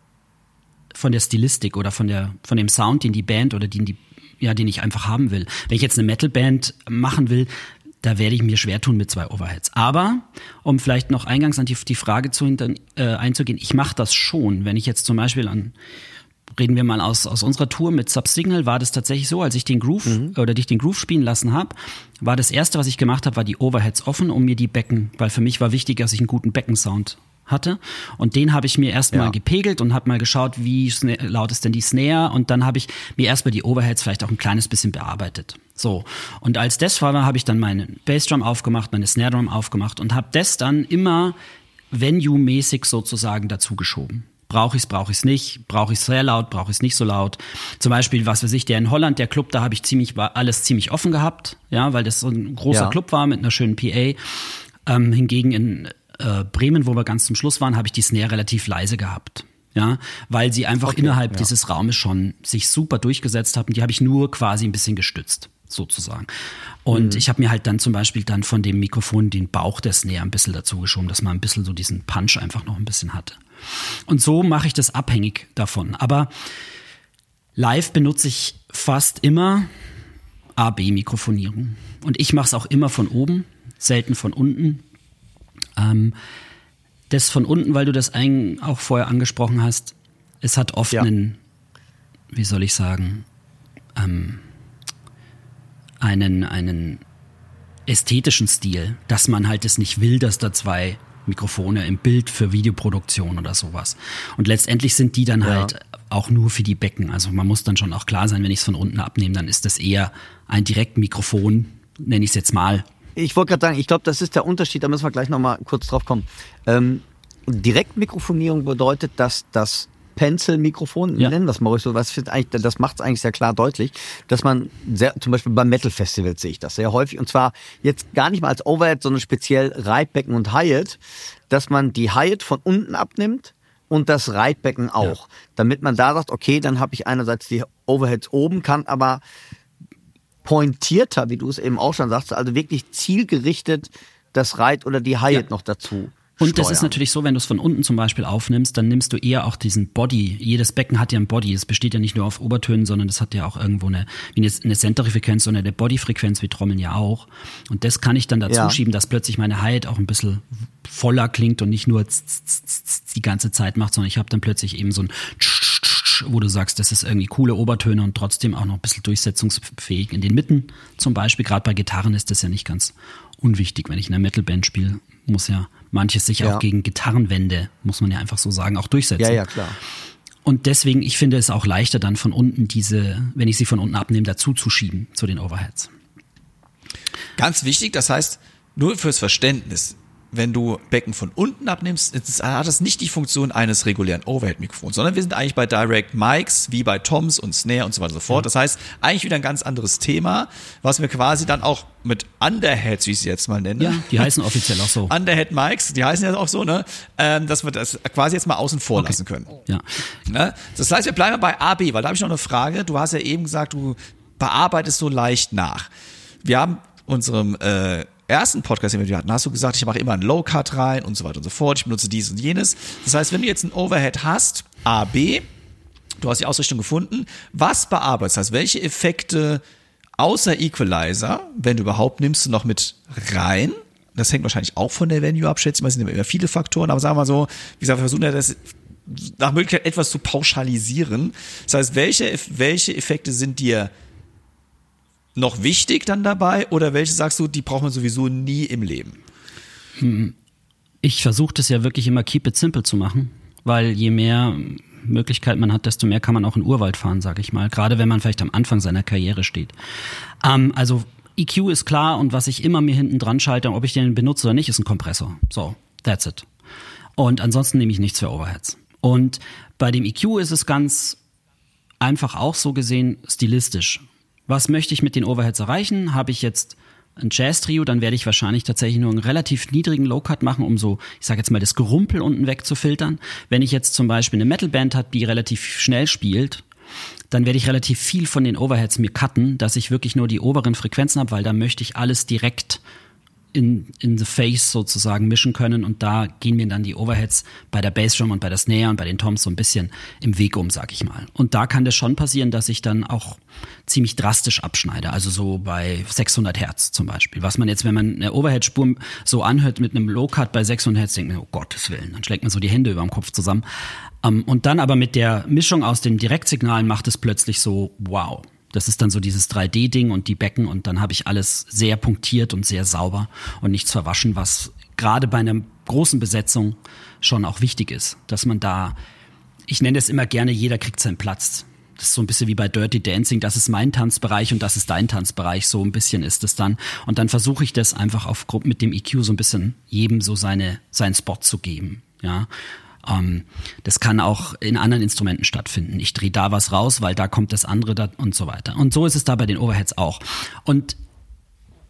Stilistik oder von dem Sound, den die Band oder den ich einfach haben will. Wenn ich jetzt eine Metal-Band machen will, da werde ich mir schwer tun mit 2 Overheads. Aber, um vielleicht noch eingangs an die Frage einzugehen, ich mache das schon. Wenn ich jetzt zum Beispiel reden wir mal aus unserer Tour mit Subsignal, war das tatsächlich so, als ich den Groove dich den Groove spielen lassen habe, war das erste, was ich gemacht habe, war die Overheads offen, um mir die Becken, weil für mich war wichtig, dass ich einen guten Beckensound hatte. Und den habe ich mir erstmal gepegelt und habe mal geschaut, wie laut ist denn die Snare. Und dann habe ich mir erstmal die Overheads vielleicht auch ein kleines bisschen bearbeitet. So. Und als das war, habe ich dann meine Bassdrum aufgemacht, meine Snare Drum aufgemacht und habe das dann immer Venue-mäßig sozusagen dazu geschoben. Brauche ich es nicht? Brauche ich es sehr laut? Brauche ich es nicht so laut? Zum Beispiel, was weiß ich, der in Holland, der Club, da habe ich alles ziemlich offen gehabt, ja, weil das so ein großer Club war mit einer schönen PA. Hingegen in Bremen, wo wir ganz zum Schluss waren, habe ich die Snare relativ leise gehabt. Ja, weil sie einfach innerhalb dieses Raumes schon sich super durchgesetzt haben. Die habe ich nur quasi ein bisschen gestützt, sozusagen. Und ich habe mir halt dann zum Beispiel dann von dem Mikrofon den Bauch der Snare ein bisschen dazu geschoben, dass man ein bisschen so diesen Punch einfach noch ein bisschen hatte. Und so mache ich das abhängig davon. Aber live benutze ich fast immer AB-Mikrofonierung. Und ich mache es auch immer von oben, selten von unten. Das von unten, weil du das auch vorher angesprochen hast, es hat oft einen, wie soll ich sagen, einen ästhetischen Stil, dass man halt es nicht will, dass da zwei Mikrofone im Bild für Videoproduktion oder sowas. Und letztendlich sind die dann halt auch nur für die Becken. Also man muss dann schon auch klar sein, wenn ich es von unten abnehme, dann ist das eher ein Direktmikrofon, nenne ich es jetzt mal. Ich wollte gerade sagen, ich glaube, das ist der Unterschied, da müssen wir gleich nochmal kurz drauf kommen. Direktmikrofonierung bedeutet, dass das Pencil-Mikrofon, nennen wir es mal ruhig so, das macht es eigentlich sehr klar deutlich, dass man zum Beispiel beim Metal-Festivals sehe ich das sehr häufig, und zwar jetzt gar nicht mal als Overhead, sondern speziell Reitbecken und Hi-Hat, dass man die Hi-Hat von unten abnimmt und das Reitbecken auch, damit man da sagt, okay, dann habe ich einerseits die Overheads oben, kann aber pointierter, wie du es eben auch schon sagst, also wirklich zielgerichtet das Reit oder die Hi-Hat noch dazu. Und das ist natürlich so, wenn du es von unten zum Beispiel aufnimmst, dann nimmst du eher auch diesen Body. Jedes Becken hat ja ein Body. Es besteht ja nicht nur auf Obertönen, sondern es hat ja auch irgendwo eine Centerfrequenz oder eine Bodyfrequenz, wie Trommeln ja auch. Und das kann ich dann dazu schieben, dass plötzlich meine Hi-Hat auch ein bisschen voller klingt und nicht nur die ganze Zeit macht, sondern ich habe dann plötzlich eben so ein wo du sagst, das ist irgendwie coole Obertöne und trotzdem auch noch ein bisschen durchsetzungsfähig in den Mitten zum Beispiel. Gerade bei Gitarren ist das ja nicht ganz unwichtig. Wenn ich in einer Metalband spiele, muss ja manches sich auch gegen Gitarrenwände, muss man ja einfach so sagen, auch durchsetzen. Ja, klar. Und deswegen, ich finde es auch leichter dann von unten wenn ich sie von unten abnehme, dazu zu schieben zu den Overheads. Ganz wichtig, das heißt, nur fürs Verständnis, wenn du Becken von unten abnimmst, hat das nicht die Funktion eines regulären Overhead-Mikrofons, sondern wir sind eigentlich bei Direct Mics, wie bei Toms und Snare und so weiter und so fort. Das heißt, eigentlich wieder ein ganz anderes Thema, was wir quasi dann auch mit Underheads, wie ich sie jetzt mal nenne. Ja, die heißen offiziell auch so. Underhead Mics, die heißen ja auch so, ne? Dass wir das quasi jetzt mal außen vor lassen können. Ja. Ne? Das heißt, wir bleiben bei AB, weil da habe ich noch eine Frage. Du hast ja eben gesagt, du bearbeitest so leicht nach. Wir haben unserem ersten Podcast, den wir hatten, hast du gesagt, ich mache immer einen Low-Cut rein und so weiter und so fort. Ich benutze dies und jenes. Das heißt, wenn du jetzt einen Overhead hast, AB, du hast die Ausrichtung gefunden, was bearbeitest? Das heißt, welche Effekte außer Equalizer, wenn du überhaupt, nimmst du noch mit rein? Das hängt wahrscheinlich auch von der Venue ab, schätze ich mal, es sind immer viele Faktoren, aber sagen wir mal so, wie gesagt, wir versuchen ja das nach Möglichkeit etwas zu pauschalisieren. Das heißt, welche Effekte sind dir noch wichtig dann dabei oder welche sagst du, die braucht man sowieso nie im Leben? Ich versuche das ja wirklich immer keep it simple zu machen, weil je mehr Möglichkeit man hat, desto mehr kann man auch in Urwald fahren, sage ich mal. Gerade wenn man vielleicht am Anfang seiner Karriere steht. Also EQ ist klar und was ich immer mir hinten dran schalte, ob ich den benutze oder nicht, ist ein Kompressor. So, that's it. Und ansonsten nehme ich nichts für Overheads. Und bei dem EQ ist es ganz einfach auch so gesehen stilistisch. Was möchte ich mit den Overheads erreichen? Habe ich jetzt ein Jazz-Trio, dann werde ich wahrscheinlich tatsächlich nur einen relativ niedrigen Low-Cut machen, um so, ich sage jetzt mal, das Gerumpel unten wegzufiltern. Wenn ich jetzt zum Beispiel eine Metal-Band habe, die relativ schnell spielt, dann werde ich relativ viel von den Overheads mir cutten, dass ich wirklich nur die oberen Frequenzen habe, weil da möchte ich alles direkt in the face sozusagen mischen können und da gehen mir dann die Overheads bei der Bassdrum und bei der Snare und bei den Toms so ein bisschen im Weg sag ich mal. Und da kann das schon passieren, dass ich dann auch ziemlich drastisch abschneide, also so bei 600 Hertz zum Beispiel. Was man jetzt, wenn man eine Overhead-Spur so anhört mit einem Low-Cut bei 600 Hertz, denkt man, oh Gottes Willen, dann schlägt man so die Hände über dem Kopf zusammen. Und dann aber mit der Mischung aus den Direktsignalen macht es plötzlich so, wow. Das ist dann so dieses 3D-Ding und die Becken und dann habe ich alles sehr punktiert und sehr sauber und nichts verwaschen, was gerade bei einer großen Besetzung schon auch wichtig ist, dass man da, ich nenne es immer gerne, jeder kriegt seinen Platz. Das ist so ein bisschen wie bei Dirty Dancing, das ist mein Tanzbereich und das ist dein Tanzbereich, so ein bisschen ist es dann. Und dann versuche ich das einfach mit dem EQ so ein bisschen jedem so seinen Spot zu geben, ja. Das kann auch in anderen Instrumenten stattfinden. Ich drehe da was raus, weil da kommt das andere da und so weiter. Und so ist es da bei den Overheads auch. Und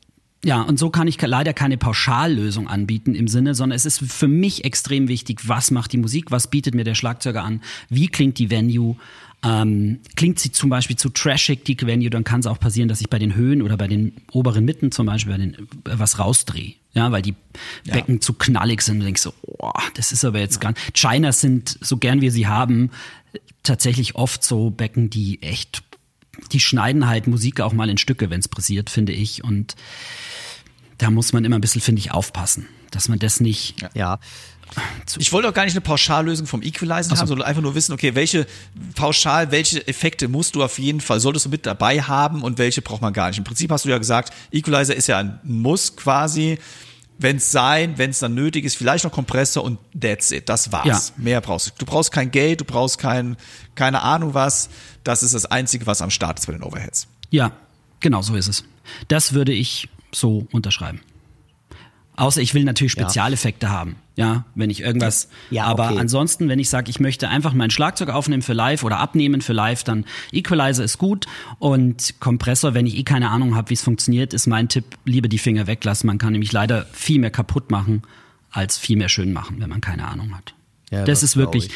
Ja, und so kann ich leider keine Pauschallösung anbieten im Sinne, sondern es ist für mich extrem wichtig, was macht die Musik, was bietet mir der Schlagzeuger an, wie klingt die Venue, klingt sie zum Beispiel zu trashig, die Venue, dann kann es auch passieren, dass ich bei den Höhen oder bei den oberen Mitten zum Beispiel was rausdrehe, ja, weil die Becken zu knallig sind und denkst so, oh, das ist aber jetzt ganz, Chinas sind, so gern wir sie haben, tatsächlich oft so Becken, die schneiden halt Musik auch mal in Stücke, wenn es passiert, finde ich, und da muss man immer ein bisschen, finde ich, aufpassen, dass man das nicht... Ja. Ich wollte auch gar nicht eine Pauschallösung vom Equalizer haben, sondern einfach nur wissen, okay, welche Effekte musst du auf jeden Fall, solltest du mit dabei haben und welche braucht man gar nicht. Im Prinzip hast du ja gesagt, Equalizer ist ja ein Muss quasi, wenn es dann nötig ist, vielleicht noch Kompressor und that's it, das war's. Ja. Mehr brauchst du. Du brauchst kein Gate, du brauchst keine Ahnung was, das ist das Einzige, was am Start ist bei den Overheads. Ja, genau so ist es. Das würde ich so unterschreiben. Außer ich will natürlich Spezialeffekte haben, ja, wenn ich irgendwas, aber ansonsten, wenn ich sage, ich möchte einfach mein Schlagzeug aufnehmen für live oder abnehmen für live, dann Equalizer ist gut und Kompressor, wenn ich keine Ahnung habe, wie es funktioniert, ist mein Tipp, lieber die Finger weglassen. Man kann nämlich leider viel mehr kaputt machen, als viel mehr schön machen, wenn man keine Ahnung hat. Ja, das ist wirklich,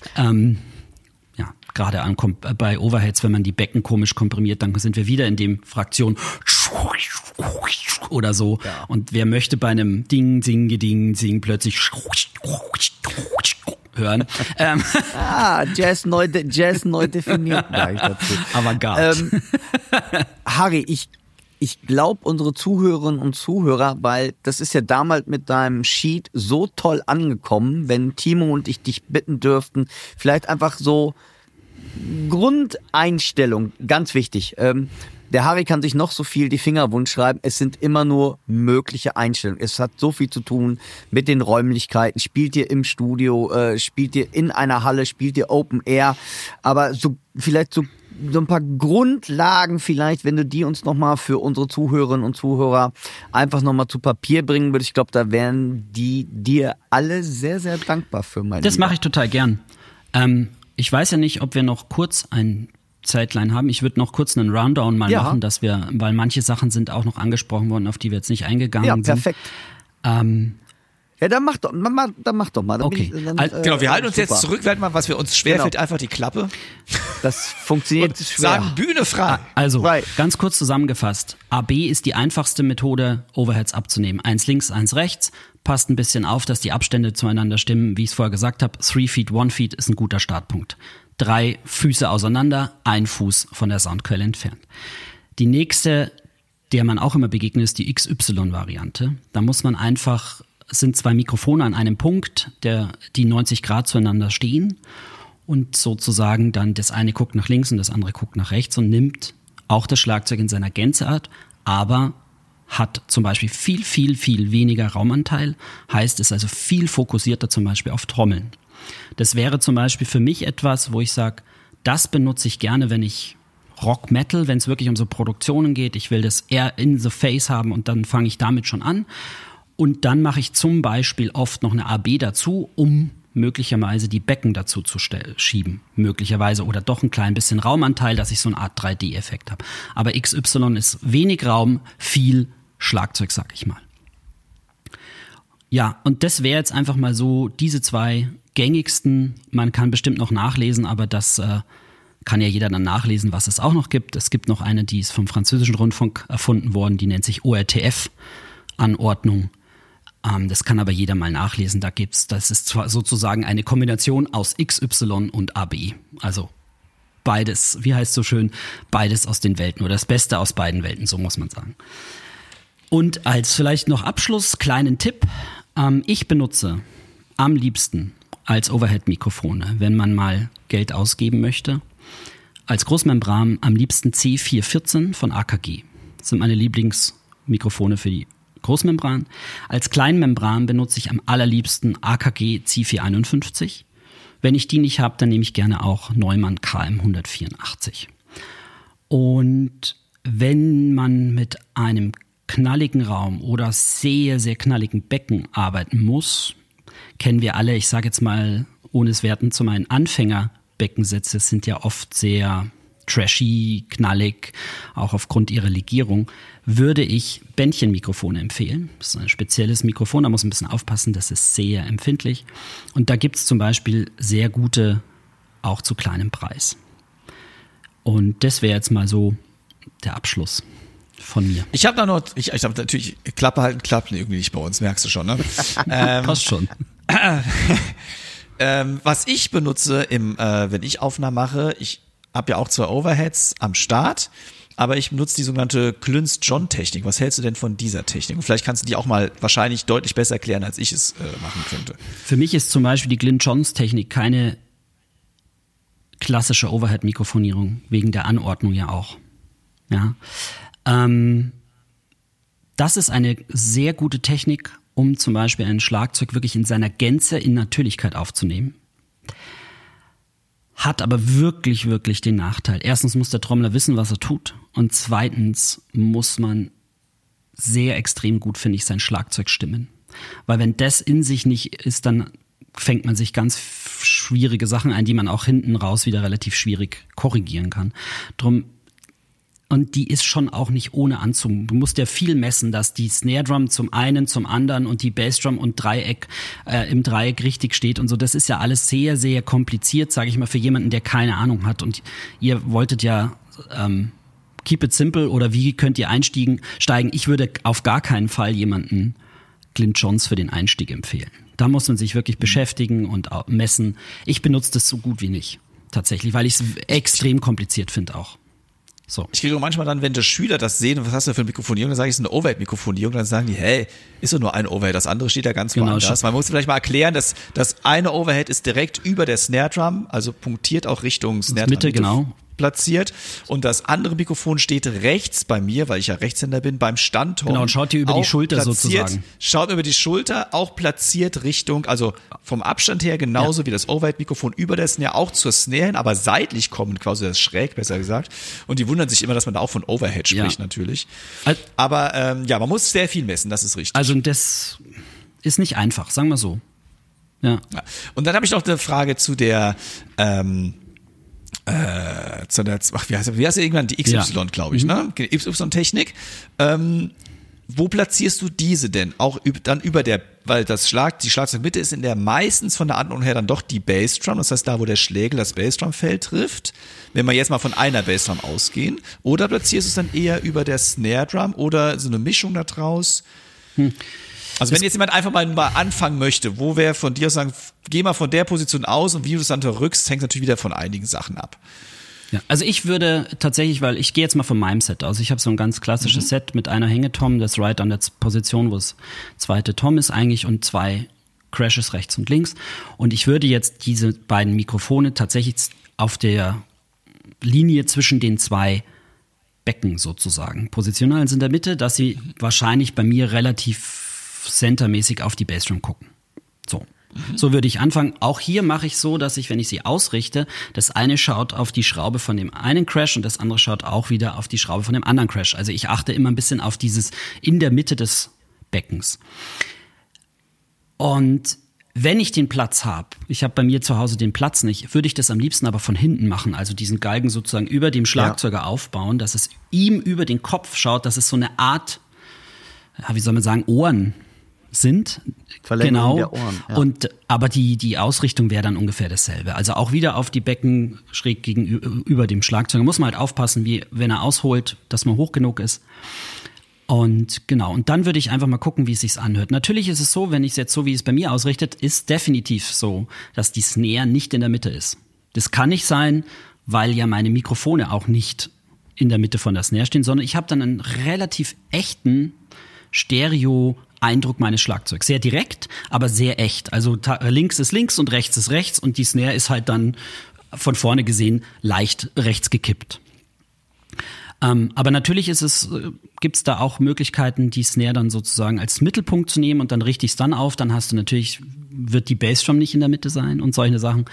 gerade bei Overheads, wenn man die Becken komisch komprimiert, dann sind wir wieder in dem Fraktion oder so. Ja. Und wer möchte bei einem Ding, Sing, Geding, Sing plötzlich hören? Jazz neu definiert. Avantgarde. Harry, ich glaube, unsere Zuhörerinnen und Zuhörer, weil das ist ja damals mit deinem Sheet so toll angekommen, wenn Timo und ich dich bitten dürften, vielleicht einfach so Grundeinstellung, ganz wichtig. Der Harry kann sich noch so viel die Finger wund schreiben. Es sind immer nur mögliche Einstellungen. Es hat so viel zu tun mit den Räumlichkeiten. Spielt ihr im Studio, spielt ihr in einer Halle, spielt ihr Open Air. Aber vielleicht so ein paar Grundlagen vielleicht, wenn du die uns nochmal für unsere Zuhörerinnen und Zuhörer einfach nochmal zu Papier bringen würdest. Ich glaube, da wären die dir alle sehr, sehr dankbar für, mein Das mache ich total gern. Ich weiß ja nicht, ob wir noch kurz ein Zeitline haben. Ich würde noch kurz einen Rundown mal machen, weil manche Sachen sind auch noch angesprochen worden, auf die wir jetzt nicht eingegangen sind. Ja, perfekt. Ja, dann mach doch mal. Okay. Genau, wir halten uns jetzt zurück, was wir uns schwerfällt, einfach die Klappe. Das funktioniert schwer. Sagen Bühne frei. Also, ganz kurz zusammengefasst. AB ist die einfachste Methode, Overheads abzunehmen. 1 links, 1 rechts. Passt ein bisschen auf, dass die Abstände zueinander stimmen. Wie ich es vorher gesagt habe, 3 feet, 1 feet ist ein guter Startpunkt. 3 Füße auseinander, 1 Fuß von der Soundquelle entfernt. Die nächste, der man auch immer begegnet, ist die XY-Variante. Da muss man einfach, es sind 2 Mikrofone an einem Punkt, die 90 Grad zueinander stehen und sozusagen dann das eine guckt nach links und das andere guckt nach rechts und nimmt auch das Schlagzeug in seiner Gänzeart, aber hat zum Beispiel viel, viel, viel weniger Raumanteil, heißt es also viel fokussierter zum Beispiel auf Trommeln. Das wäre zum Beispiel für mich etwas, wo ich sage, das benutze ich gerne, wenn ich Rock Metal, wenn es wirklich um so Produktionen geht, ich will das eher in the face haben und dann fange ich damit schon an. Und dann mache ich zum Beispiel oft noch eine AB dazu, um möglicherweise die Becken dazu zu schieben, möglicherweise, oder doch ein klein bisschen Raumanteil, dass ich so eine Art 3D-Effekt habe. Aber XY ist wenig Raum, viel Schlagzeug, sag ich mal. Ja, und das wäre jetzt einfach mal so diese 2 gängigsten. Man kann bestimmt noch nachlesen, aber das kann ja jeder dann nachlesen, was es auch noch gibt. Es gibt noch eine, die ist vom französischen Rundfunk erfunden worden, die nennt sich ORTF-Anordnung. Das kann aber jeder mal nachlesen. Das ist zwar sozusagen eine Kombination aus XY und AB. Also beides, wie heißt es so schön, beides aus den Welten oder das Beste aus beiden Welten, so muss man sagen. Und als vielleicht noch Abschluss, kleinen Tipp. Ich benutze am liebsten als Overhead-Mikrofone, wenn man mal Geld ausgeben möchte, als Großmembran am liebsten C414 von AKG. Das sind meine Lieblingsmikrofone für die Großmembran. Als Kleinmembran benutze ich am allerliebsten AKG C451. Wenn ich die nicht habe, dann nehme ich gerne auch Neumann KM 184. Und wenn man mit einem knalligen Raum oder sehr, sehr knalligen Becken arbeiten muss, kennen wir alle, ich sage jetzt mal, ohne es werten zu meinen Anfängerbeckensitze, sind ja oft sehr trashy, knallig, auch aufgrund ihrer Legierung, würde ich Bändchenmikrofone empfehlen. Das ist ein spezielles Mikrofon, da muss man ein bisschen aufpassen, das ist sehr empfindlich. Und da gibt es zum Beispiel sehr gute, auch zu kleinem Preis. Und das wäre jetzt mal so der Abschluss von mir. Ich habe da noch, ich habe natürlich, Klappe halten klappt irgendwie nicht bei uns, merkst du schon, ne? Passt schon. Was ich benutze, wenn ich Aufnahmen mache, ich habe ja auch 2 Overheads am Start, aber ich benutze die sogenannte Klünst-John-Technik. Was hältst du denn von dieser Technik? Und vielleicht kannst du die auch mal wahrscheinlich deutlich besser erklären, als ich es machen könnte. Für mich ist zum Beispiel die Glyn-Johns-Technik keine klassische Overhead-Mikrofonierung, wegen der Anordnung ja auch. Ja. Das ist eine sehr gute Technik, um zum Beispiel ein Schlagzeug wirklich in seiner Gänze in Natürlichkeit aufzunehmen. Hat aber wirklich, wirklich den Nachteil. Erstens muss der Trommler wissen, was er tut. Und zweitens muss man sehr extrem gut, finde ich, sein Schlagzeug stimmen. Weil wenn das in sich nicht ist, dann fängt man sich ganz schwierige Sachen ein, die man auch hinten raus wieder relativ schwierig korrigieren kann. Drum. Und die ist schon auch nicht ohne Anzug. Du musst ja viel messen, dass die Snare Drum zum einen, zum anderen und die Bassdrum und im Dreieck richtig steht und so. Das ist ja alles sehr, sehr kompliziert, sage ich mal, für jemanden, der keine Ahnung hat. Und ihr wolltet ja keep it simple oder wie könnt ihr steigen? Ich würde auf gar keinen Fall jemanden Glyn-Johns für den Einstieg empfehlen. Da muss man sich wirklich beschäftigen und messen. Ich benutze das so gut wie nicht, tatsächlich, weil ich es extrem kompliziert finde auch. So. Ich kriege auch manchmal dann, wenn die Schüler das sehen, was hast du für eine Mikrofonierung, dann sage ich, es ist eine Overhead-Mikrofonierung, dann sagen die, hey, ist doch nur ein Overhead, das andere steht ja ganz woanders. Man muss vielleicht mal erklären, dass das eine Overhead ist direkt über der Snare Drum, also punktiert auch Richtung Snare Drum. Mitte, genau. Platziert und das andere Mikrofon steht rechts bei mir, weil ich ja Rechtshänder bin, beim Standton. Genau, und schaut dir über die Schulter sozusagen. Schaut über die Schulter, auch platziert Richtung, also vom Abstand her genauso wie das Overhead-Mikrofon über der Snare, auch zur Snare hin, aber seitlich kommen, quasi das schräg, besser gesagt. Und die wundern sich immer, dass man da auch von Overhead spricht natürlich. Aber man muss sehr viel messen, das ist richtig. Also das ist nicht einfach, sagen wir so. Ja. Und dann habe ich noch eine Frage zu der wie heißt sie irgendwann? Die XY, glaube ich, ne? XY-Technik. Wo platzierst du diese denn? Auch dann weil die Schlagzeugmitte ist in der meistens von der Anordnung her dann doch die Bassdrum, das heißt da, wo der Schlägel das Bassdrum-Fell trifft, wenn wir jetzt mal von einer Bassdrum ausgehen. Oder platzierst du es dann eher über der Snare Drum oder so eine Mischung da draus? Also wenn jetzt jemand einfach mal anfangen möchte, wo wäre von dir sagen, geh mal von der Position aus und wie du es dann rückst, hängt natürlich wieder von einigen Sachen ab. Ja, also ich würde tatsächlich, weil ich gehe jetzt mal von meinem Set aus. Ich habe so ein ganz klassisches Set mit einer Hängetom, das right an der Position, wo das zweite Tom ist eigentlich und 2 Crashes rechts und links. Und ich würde jetzt diese beiden Mikrofone tatsächlich auf der Linie zwischen den 2 Becken sozusagen positionieren in der Mitte, dass sie wahrscheinlich bei mir relativ centermäßig auf die Bassdrum gucken. So würde ich anfangen. Auch hier mache ich so, dass ich, wenn ich sie ausrichte, das eine schaut auf die Schraube von dem einen Crash und das andere schaut auch wieder auf die Schraube von dem anderen Crash. Also ich achte immer ein bisschen auf dieses in der Mitte des Beckens. Und wenn ich den Platz habe, ich habe bei mir zu Hause den Platz nicht, würde ich das am liebsten aber von hinten machen, also diesen Galgen sozusagen über dem Schlagzeuger aufbauen, dass es ihm über den Kopf schaut, dass es so eine Art, wie soll man sagen, Ohren sind. Verlängerung der Ohren. Ja. Aber die Ausrichtung wäre dann ungefähr dasselbe. Also auch wieder auf die Becken schräg gegenüber dem Schlagzeug. Da muss man halt aufpassen, wie wenn er ausholt, dass man hoch genug ist. Und genau, und dann würde ich einfach mal gucken, wie es sich anhört. Natürlich ist es so, wenn ich es jetzt so, wie es bei mir ausrichtet, ist definitiv so, dass die Snare nicht in der Mitte ist. Das kann nicht sein, weil ja meine Mikrofone auch nicht in der Mitte von der Snare stehen, sondern ich habe dann einen relativ echten Stereo-Eindruck meines Schlagzeugs. Sehr direkt, aber sehr echt. Also links ist links und rechts ist rechts und die Snare ist halt dann von vorne gesehen leicht rechts gekippt. Aber natürlich gibt's da auch Möglichkeiten, die Snare dann sozusagen als Mittelpunkt zu nehmen und dann richte ich es dann auf. Dann hast du natürlich, wird die Bassdrum nicht in der Mitte sein und solche Sachen.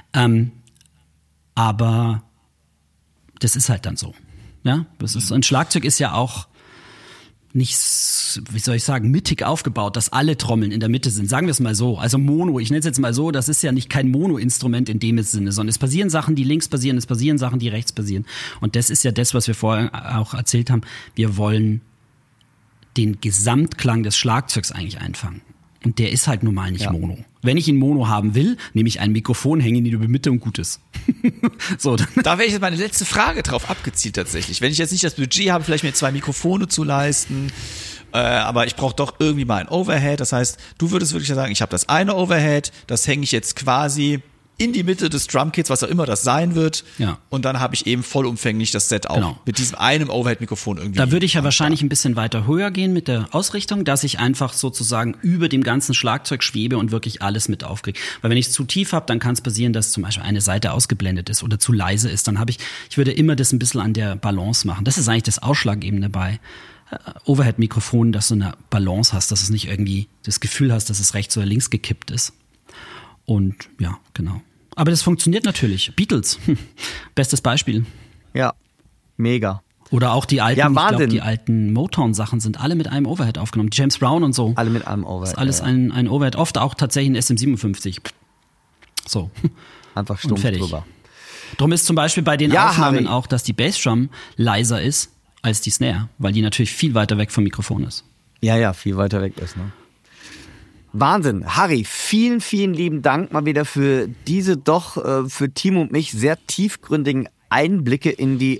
Aber das ist halt dann so. Ja, ein Schlagzeug ist ja auch nicht, wie soll ich sagen, mittig aufgebaut, dass alle Trommeln in der Mitte sind. Sagen wir es mal so. Also Mono, ich nenne es jetzt mal so, das ist ja nicht kein Mono-Instrument in dem Sinne, sondern es passieren Sachen, die links passieren, es passieren Sachen, die rechts passieren. Und das ist ja das, was wir vorher auch erzählt haben. Wir wollen den Gesamtklang des Schlagzeugs eigentlich einfangen. Und der ist halt normal nicht Mono. Wenn ich ihn Mono haben will, nehme ich ein Mikrofon, hänge ihn in die Mitte und gut ist. So, da wäre jetzt meine letzte Frage drauf abgezielt tatsächlich. Wenn ich jetzt nicht das Budget habe, vielleicht mir 2 Mikrofone zu leisten, aber ich brauche doch irgendwie mal ein Overhead. Das heißt, du würdest wirklich sagen, ich habe das eine Overhead, das hänge ich jetzt quasi in die Mitte des Drumkits, was auch immer das sein wird. Ja. Und dann habe ich eben vollumfänglich das Set auch mit diesem einem Overhead-Mikrofon irgendwie. Da würde ich ja wahrscheinlich ein bisschen weiter höher gehen mit der Ausrichtung, dass ich einfach sozusagen über dem ganzen Schlagzeug schwebe und wirklich alles mit aufkriege. Weil wenn ich es zu tief habe, dann kann es passieren, dass zum Beispiel eine Seite ausgeblendet ist oder zu leise ist. Dann ich würde immer das ein bisschen an der Balance machen. Das ist eigentlich das Ausschlaggebende bei Overhead-Mikrofonen, dass du eine Balance hast, dass du nicht irgendwie das Gefühl hast, dass es rechts oder links gekippt ist. Und ja, genau. Aber das funktioniert natürlich. Beatles, bestes Beispiel. Ja, mega. Oder auch die alten, Ja, ich Wahnsinn. glaube, die alten Motown-Sachen sind alle mit einem Overhead aufgenommen. James Brown und so. Alle mit einem Overhead. Ist alles ein Overhead. Oft auch tatsächlich ein SM57. So. Einfach Und stumpf fertig. drüber. Drum ist zum Beispiel bei den Ja, Aufnahmen Harry. auch, dass die Bassdrum leiser ist als die Snare, weil die natürlich viel weiter weg vom Mikrofon ist. Ja, viel weiter weg ist, ne? Wahnsinn. Harry, vielen, vielen lieben Dank mal wieder für diese doch für Timo und mich sehr tiefgründigen Einblicke in die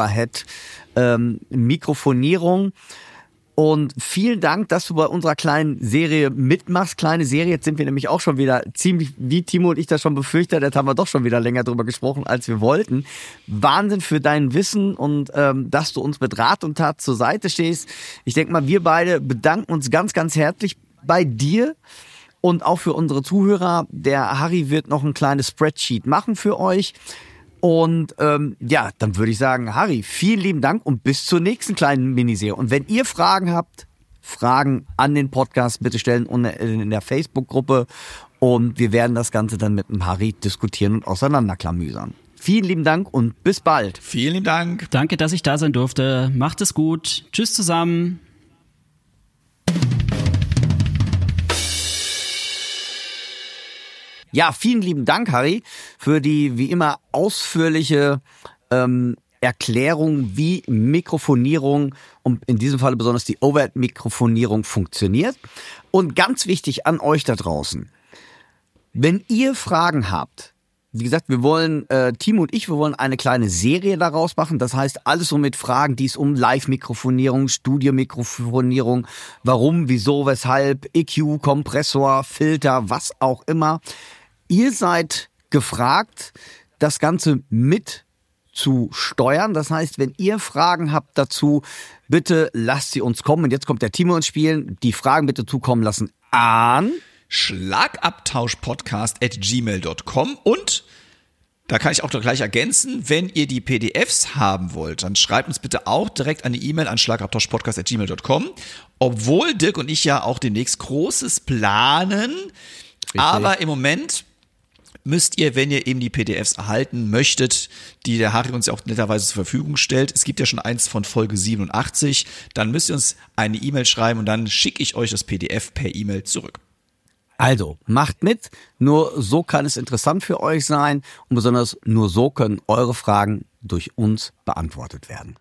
Overhead-Mikrofonierung. Und vielen Dank, dass du bei unserer kleinen Serie mitmachst. Kleine Serie, jetzt sind wir nämlich auch schon wieder ziemlich, wie Timo und ich das schon befürchtet, jetzt haben wir doch schon wieder länger drüber gesprochen, als wir wollten. Wahnsinn für dein Wissen und dass du uns mit Rat und Tat zur Seite stehst. Ich denke mal, wir beide bedanken uns ganz, ganz herzlich bei dir und auch für unsere Zuhörer. Der Harry wird noch ein kleines Spreadsheet machen für euch. Und dann würde ich sagen, Harry, vielen lieben Dank und bis zur nächsten kleinen Miniserie. Und wenn ihr Fragen habt, Fragen an den Podcast bitte stellen in der Facebook-Gruppe und wir werden das Ganze dann mit dem Harry diskutieren und auseinanderklamüsern. Vielen lieben Dank und bis bald. Vielen lieben Dank. Danke, dass ich da sein durfte. Macht es gut. Tschüss zusammen. Ja, vielen lieben Dank, Harry, für die wie immer ausführliche Erklärung, wie Mikrofonierung und in diesem Falle besonders die Overhead-Mikrofonierung funktioniert. Und ganz wichtig an euch da draußen, wenn ihr Fragen habt, wie gesagt, wir wollen, Timo und ich, wir wollen eine kleine Serie daraus machen. Das heißt, alles so mit Fragen, die es um Live-Mikrofonierung, Studio-Mikrofonierung, warum, wieso, weshalb, EQ, Kompressor, Filter, was auch immer. Ihr seid gefragt, das Ganze mit zu steuern. Das heißt, wenn ihr Fragen habt dazu, bitte lasst sie uns kommen. Und jetzt kommt der Timo ins Spiel. Die Fragen bitte zukommen lassen an schlagabtauschpodcast@gmail.com und da kann ich auch gleich ergänzen, wenn ihr die PDFs haben wollt, dann schreibt uns bitte auch direkt eine E-Mail an schlagabtauschpodcast@gmail.com, obwohl Dirk und ich ja auch demnächst Großes planen, aber im Moment müsst ihr, wenn ihr eben die PDFs erhalten möchtet, die der Harry uns ja auch netterweise zur Verfügung stellt, es gibt ja schon eins von Folge 87, dann müsst ihr uns eine E-Mail schreiben und dann schicke ich euch das PDF per E-Mail zurück. Also, macht mit, nur so kann es interessant für euch sein und besonders nur so können eure Fragen durch uns beantwortet werden.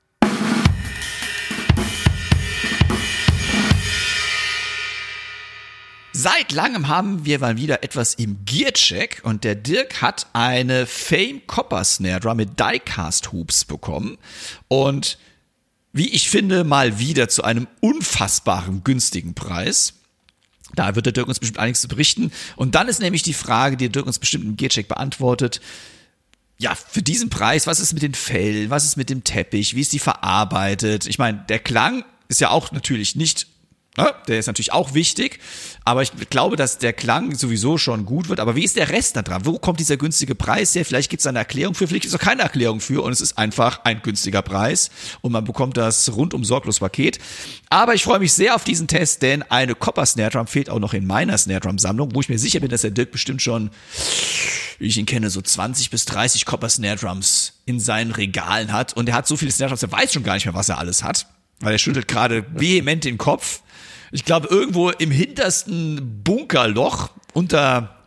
Seit langem haben wir mal wieder etwas im Gearcheck und der Dirk hat eine Fame Copper Snare Drum mit Diecast Hoops bekommen und wie ich finde, mal wieder zu einem unfassbaren günstigen Preis. Da wird der Dirk uns bestimmt einiges zu berichten. Und dann ist nämlich die Frage, die der Dirk uns bestimmt im Gearcheck beantwortet. Ja, für diesen Preis, was ist mit den Fellen, was ist mit dem Teppich, wie ist die verarbeitet? Ich meine, der Klang ist ja auch natürlich nicht, ne, der ist natürlich auch wichtig, aber ich glaube, dass der Klang sowieso schon gut wird. Aber wie ist der Rest da dran? Wo kommt dieser günstige Preis her? Vielleicht gibt es eine Erklärung für, vielleicht gibt es auch keine Erklärung für und es ist einfach ein günstiger Preis und man bekommt das rundum sorglos Paket. Aber ich freue mich sehr auf diesen Test, denn eine Copper Snare Drum fehlt auch noch in meiner Snare Drum Sammlung, wo ich mir sicher bin, dass der Dirk bestimmt schon, wie ich ihn kenne, so 20 bis 30 Copper Snare Drums in seinen Regalen hat und er hat so viele Snare Drums, er weiß schon gar nicht mehr, was er alles hat. weil er schüttelt gerade vehement den Kopf. Ich glaube, irgendwo im hintersten Bunkerloch unter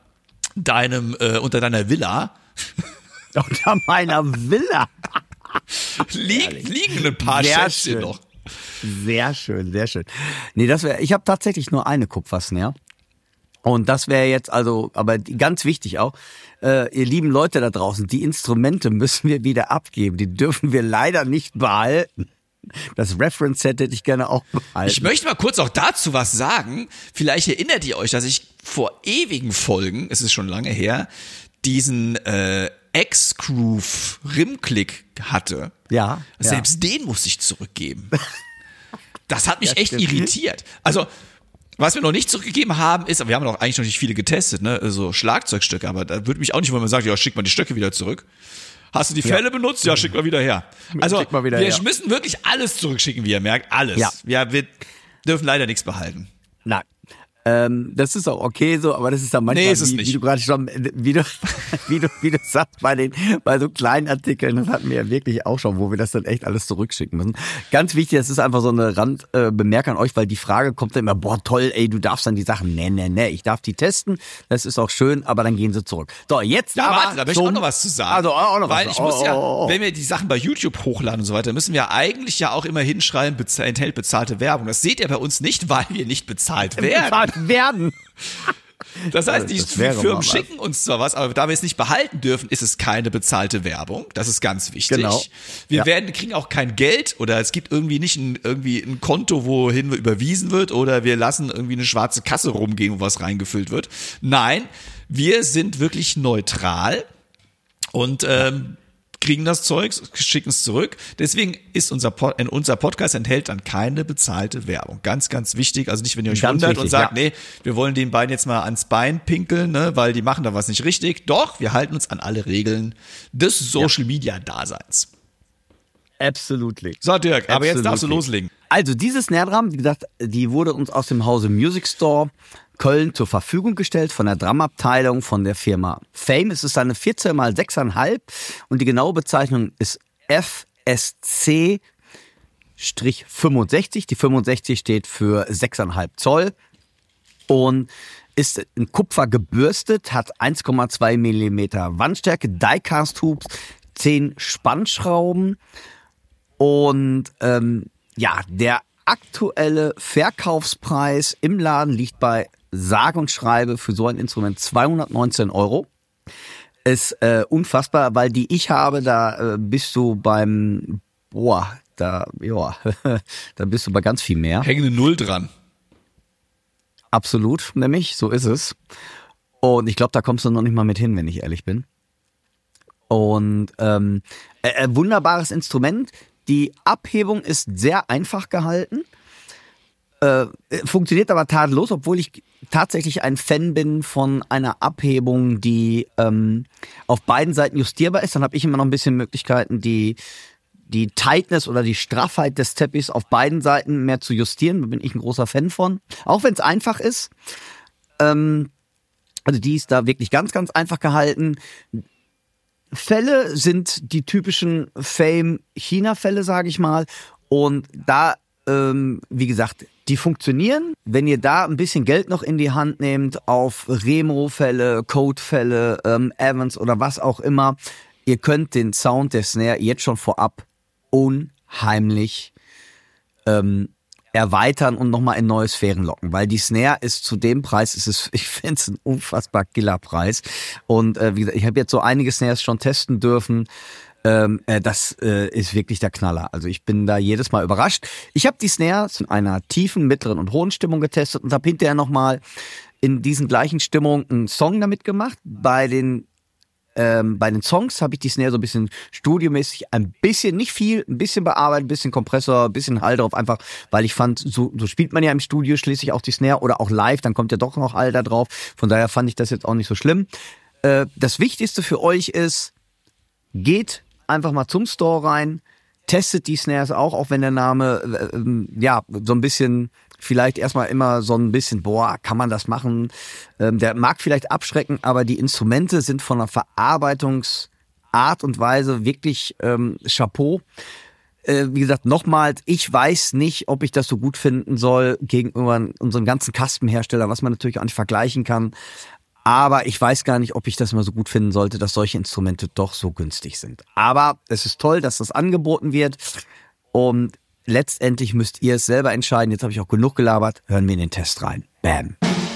deiner Villa. Unter meiner Villa. liegen ein paar Sehr Schätzchen schön. noch. Sehr schön, sehr schön. Nee, ich habe tatsächlich nur eine Kupfersnare. Und das wäre jetzt aber ganz wichtig auch, ihr lieben Leute da draußen, die Instrumente müssen wir wieder abgeben. Die dürfen wir leider nicht behalten. Das Reference-Set hätte ich gerne auch behalten. Ich möchte mal kurz auch dazu was sagen. Vielleicht erinnert ihr euch, dass ich vor ewigen Folgen, es ist schon lange her, diesen X-Groove Rimclick hatte. Ja. Selbst den musste ich zurückgeben. Das hat mich Ja, echt stimmt. irritiert. Also, was wir noch nicht zurückgegeben haben, ist, wir haben noch eigentlich noch nicht viele getestet, ne, so Schlagzeugstücke, aber da würde mich auch nicht, wenn man sagt, ja, schick mal die Stöcke wieder zurück. Hast du die Fälle benutzt? Ja, schick mal wieder her. Also, Schick mal wieder wir her. müssen wirklich alles zurückschicken, wie ihr merkt, alles. Ja. Wir dürfen leider nichts behalten. Nein. Das ist auch okay so, aber das ist dann manchmal, Nee, ist es nicht. wie du gerade schon, wie du sagst, bei so kleinen Artikeln, das hatten wir ja wirklich auch schon, wo wir das dann echt alles zurückschicken müssen. Ganz wichtig, das ist einfach so eine Randbemerkung an euch, weil die Frage kommt dann immer, boah, toll, ey, du darfst dann die Sachen, nee, ich darf die testen, das ist auch schön, aber dann gehen sie zurück. So, jetzt Ja, aber warte, da möchte ich auch noch was zu sagen. Also auch noch Weil was. ich muss wenn wir die Sachen bei YouTube hochladen und so weiter, müssen wir eigentlich ja auch immer hinschreiben, enthält bezahlte Werbung. Das seht ihr bei uns nicht, weil wir nicht bezahlt werden. bezahlt werden. Das heißt, die Das wäre mal Firmen was. schicken uns zwar was, aber da wir es nicht behalten dürfen, ist es keine bezahlte Werbung. Das ist ganz wichtig. Genau. Wir Ja. kriegen auch kein Geld oder es gibt irgendwie nicht ein Konto, wohin überwiesen wird oder wir lassen irgendwie eine schwarze Kasse rumgehen, wo was reingefüllt wird. Nein, wir sind wirklich neutral und kriegen das Zeug, schicken es zurück. Deswegen ist unser Podcast enthält dann keine bezahlte Werbung. Ganz, ganz wichtig. Also nicht, wenn ihr euch Ganz wundert und wichtig, sagt, ja. nee, wir wollen den beiden jetzt mal ans Bein pinkeln, ne, weil die machen da was nicht richtig. Doch, wir halten uns an alle Regeln des Social-Media-Daseins. Absolutely. So, Dirk, aber jetzt darfst du Absolutely. loslegen. Also diese Snare Drum, wie gesagt, die wurde uns aus dem Hause Music Store Köln zur Verfügung gestellt von der Drumabteilung von der Firma Fame. Es ist eine 14x6,5 und die genaue Bezeichnung ist FSC-65. Die 65 steht für 6,5 Zoll und ist in Kupfer gebürstet, hat 1,2 Millimeter Wandstärke, Die-Cast Hoops, 10 Spannschrauben und der aktuelle Verkaufspreis im Laden liegt bei sage und schreibe für so ein Instrument 219 €. Ist unfassbar, weil die ich habe, da bist du beim, da bist du bei ganz viel mehr. Hängen eine Null dran. Absolut, nämlich, so ist es. Und ich glaube, da kommst du noch nicht mal mit hin, wenn ich ehrlich bin. Und wunderbares Instrument. Die Abhebung ist sehr einfach gehalten. Funktioniert aber tadellos, obwohl ich tatsächlich ein Fan bin von einer Abhebung, die auf beiden Seiten justierbar ist. Dann habe ich immer noch ein bisschen Möglichkeiten, die Tightness oder die Straffheit des Teppichs auf beiden Seiten mehr zu justieren. Da bin ich ein großer Fan von. Auch wenn es einfach ist. Also die ist da wirklich ganz, ganz einfach gehalten. Fälle sind die typischen Fame-China-Fälle, sage ich mal. Und da, wie gesagt, die funktionieren. Wenn ihr da ein bisschen Geld noch in die Hand nehmt auf Remo-Fälle, Code-Fälle, Evans oder was auch immer, ihr könnt den Sound der Snare jetzt schon vorab unheimlich erweitern und nochmal in neue Sphären locken, weil die Snare ist zu dem Preis, ich finde es ein unfassbar Killerpreis und wie gesagt, ich habe jetzt so einige Snares schon testen dürfen, das ist wirklich der Knaller, also ich bin da jedes Mal überrascht. Ich habe die Snares in einer tiefen, mittleren und hohen Stimmung getestet und habe hinterher nochmal in diesen gleichen Stimmungen einen Song damit gemacht. Bei den Songs habe ich die Snare so ein bisschen studiomäßig, ein bisschen, nicht viel, ein bisschen bearbeitet, ein bisschen Kompressor, ein bisschen Hall drauf, einfach, weil ich fand, so spielt man ja im Studio schließlich auch die Snare oder auch live, dann kommt ja doch noch Hall da drauf. Von daher fand ich das jetzt auch nicht so schlimm. Das Wichtigste für euch ist, geht einfach mal zum Store rein, testet die Snares auch wenn der Name, so ein bisschen, vielleicht erstmal immer so ein bisschen, kann man das machen? Der mag vielleicht abschrecken, aber die Instrumente sind von der Verarbeitungsart und Weise wirklich Chapeau. wie gesagt, nochmals, ich weiß nicht, ob ich das so gut finden soll gegenüber unseren ganzen Custom-Herstellern, was man natürlich auch nicht vergleichen kann. Aber ich weiß gar nicht, ob ich das mal so gut finden sollte, dass solche Instrumente doch so günstig sind. Aber es ist toll, dass das angeboten wird. Und letztendlich müsst ihr es selber entscheiden. Jetzt habe ich auch genug gelabert. Hören wir in den Test rein. Bam.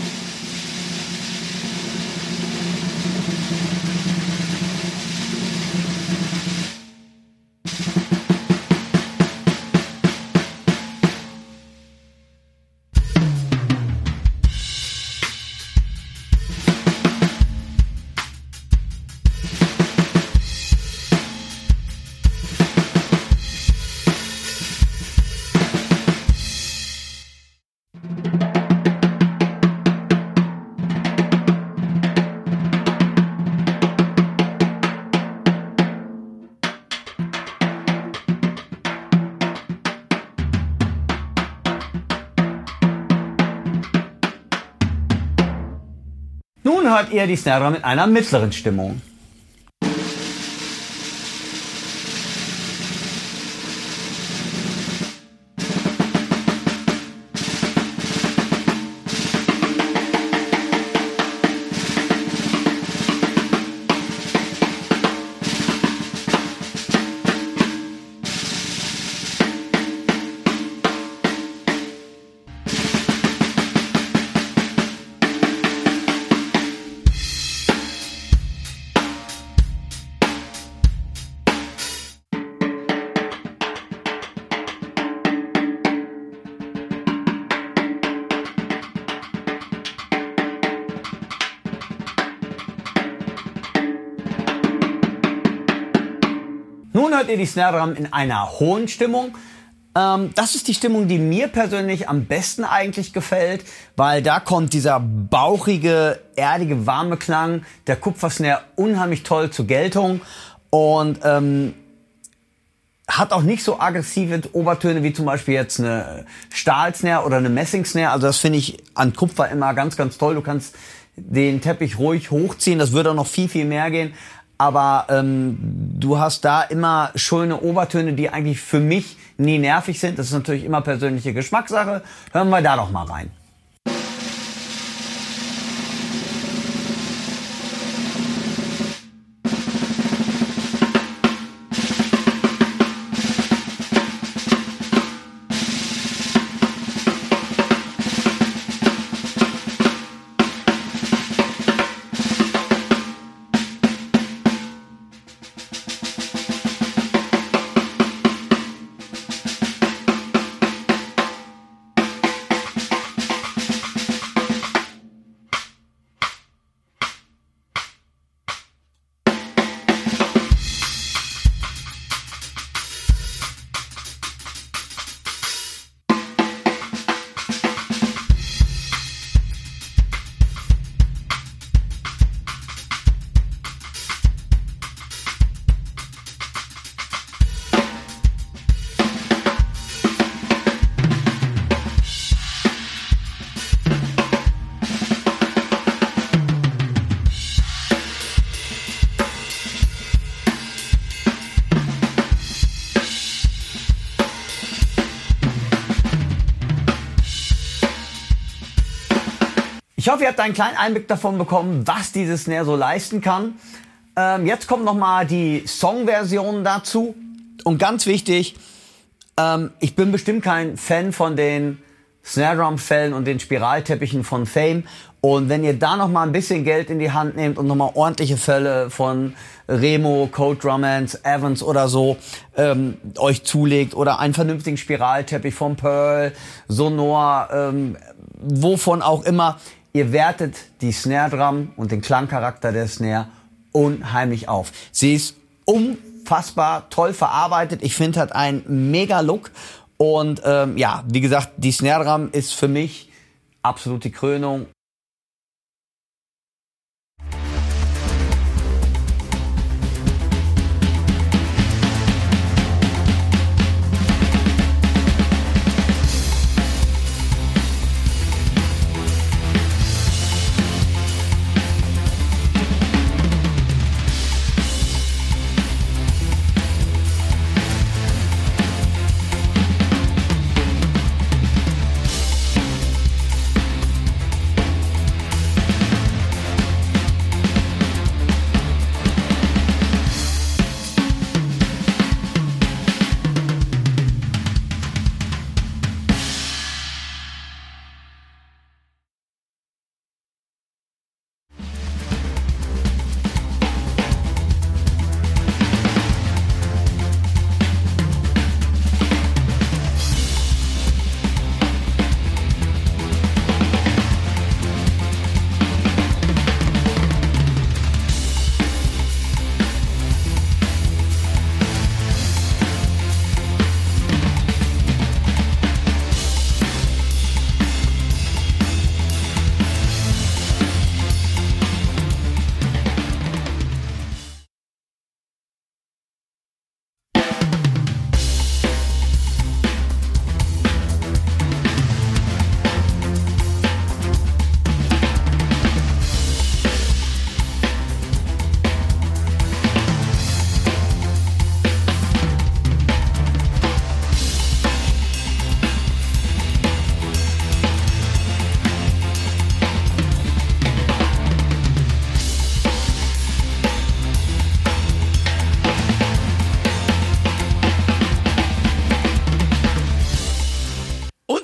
Nun hört ihr die Snare Drum in einer mittleren Stimmung. Nun hört ihr die Snare Drum in einer hohen Stimmung. Das ist die Stimmung, die mir persönlich am besten eigentlich gefällt, weil da kommt dieser bauchige, erdige, warme Klang der Kupfersnare unheimlich toll zur Geltung und hat auch nicht so aggressive Obertöne wie zum Beispiel jetzt eine Stahlsnare oder eine Messingsnare. Also das finde ich an Kupfer immer ganz, ganz toll. Du kannst den Teppich ruhig hochziehen, das würde auch noch viel, viel mehr gehen. Aber du hast da immer schöne Obertöne, die eigentlich für mich nie nervig sind. Das ist natürlich immer persönliche Geschmackssache. Hören wir da doch mal rein. Ich hoffe, ihr habt einen kleinen Einblick davon bekommen, was diese Snare so leisten kann. Jetzt kommt nochmal die Songversion dazu. Und ganz wichtig, ich bin bestimmt kein Fan von den Snare Drum Fällen und den Spiralteppichen von Fame. Und wenn ihr da nochmal ein bisschen Geld in die Hand nehmt und nochmal ordentliche Fälle von Remo, Code Drumans, Evans oder so euch zulegt oder einen vernünftigen Spiralteppich von Pearl, Sonor, wovon auch immer, ihr wertet die Snare Drum und den Klangcharakter der Snare unheimlich auf. Sie ist unfassbar toll verarbeitet. Ich finde, hat einen mega Look. Und ja, wie gesagt, die Snare Drum ist für mich absolut die Krönung.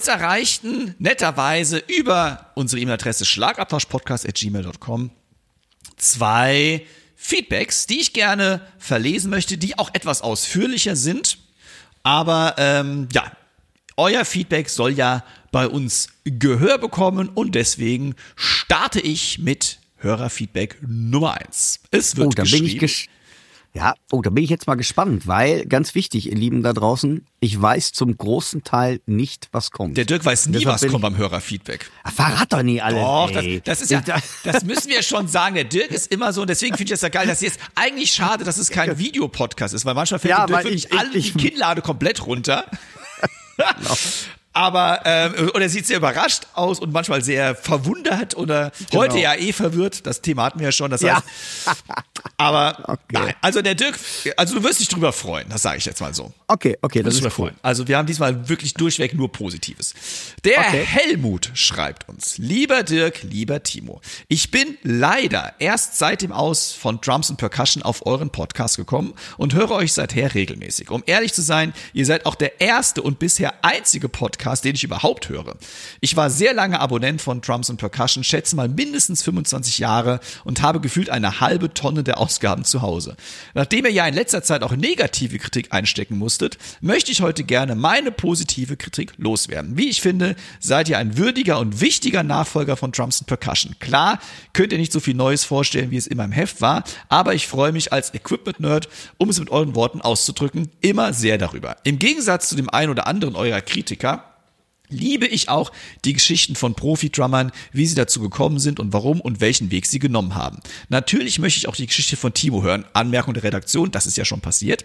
erreichten netterweise über unsere E-Mail-Adresse schlagabtauschpodcast@gmail.com 2 Feedbacks, die ich gerne verlesen möchte, die auch etwas ausführlicher sind. Aber euer Feedback soll ja bei uns Gehör bekommen und deswegen starte ich mit Hörerfeedback Nummer 1. Es wird geschrieben. Da bin ich jetzt mal gespannt, weil, ganz wichtig, ihr Lieben da draußen, ich weiß zum großen Teil nicht, was kommt. Der Dirk weiß nie, was kommt beim Hörerfeedback. Verrat doch nie alles. Doch, das ist ja, das müssen wir schon sagen. Der Dirk ist immer so, und deswegen finde ich das ja geil, dass jetzt eigentlich schade, dass es kein Videopodcast ist, weil manchmal fällt dem Dirk wirklich die Kinnlade komplett runter. Genau. Aber, oder sieht sehr überrascht aus und manchmal sehr verwundert oder heute ja verwirrt. Das Thema hatten wir ja schon. Das heißt, aber nein, also der Dirk, also du wirst dich drüber freuen, das sage ich jetzt mal so. Okay, das ist cool. Freuen. Also wir haben diesmal wirklich durchweg nur Positives. Der Helmut schreibt uns: Lieber Dirk, lieber Timo, ich bin leider erst seit dem Aus von Drums and Percussion auf euren Podcast gekommen und höre euch seither regelmäßig. Um ehrlich zu sein, ihr seid auch der erste und bisher einzige Podcast, den ich überhaupt höre. Ich war sehr lange Abonnent von Drums and Percussion, schätze mal mindestens 25 Jahre und habe gefühlt eine halbe Tonne der Ausgaben zu Hause. Nachdem ihr ja in letzter Zeit auch negative Kritik einstecken musstet, möchte ich heute gerne meine positive Kritik loswerden. Wie ich finde, seid ihr ein würdiger und wichtiger Nachfolger von Drums and Percussion. Klar, könnt ihr nicht so viel Neues vorstellen, wie es immer im Heft war, aber ich freue mich als Equipment-Nerd, um es mit euren Worten auszudrücken, immer sehr darüber. Im Gegensatz zu dem einen oder anderen eurer Kritiker liebe ich auch die Geschichten von Profi-Drummern, wie sie dazu gekommen sind und warum und welchen Weg sie genommen haben. Natürlich möchte ich auch die Geschichte von Timo hören. Anmerkung der Redaktion, das ist ja schon passiert.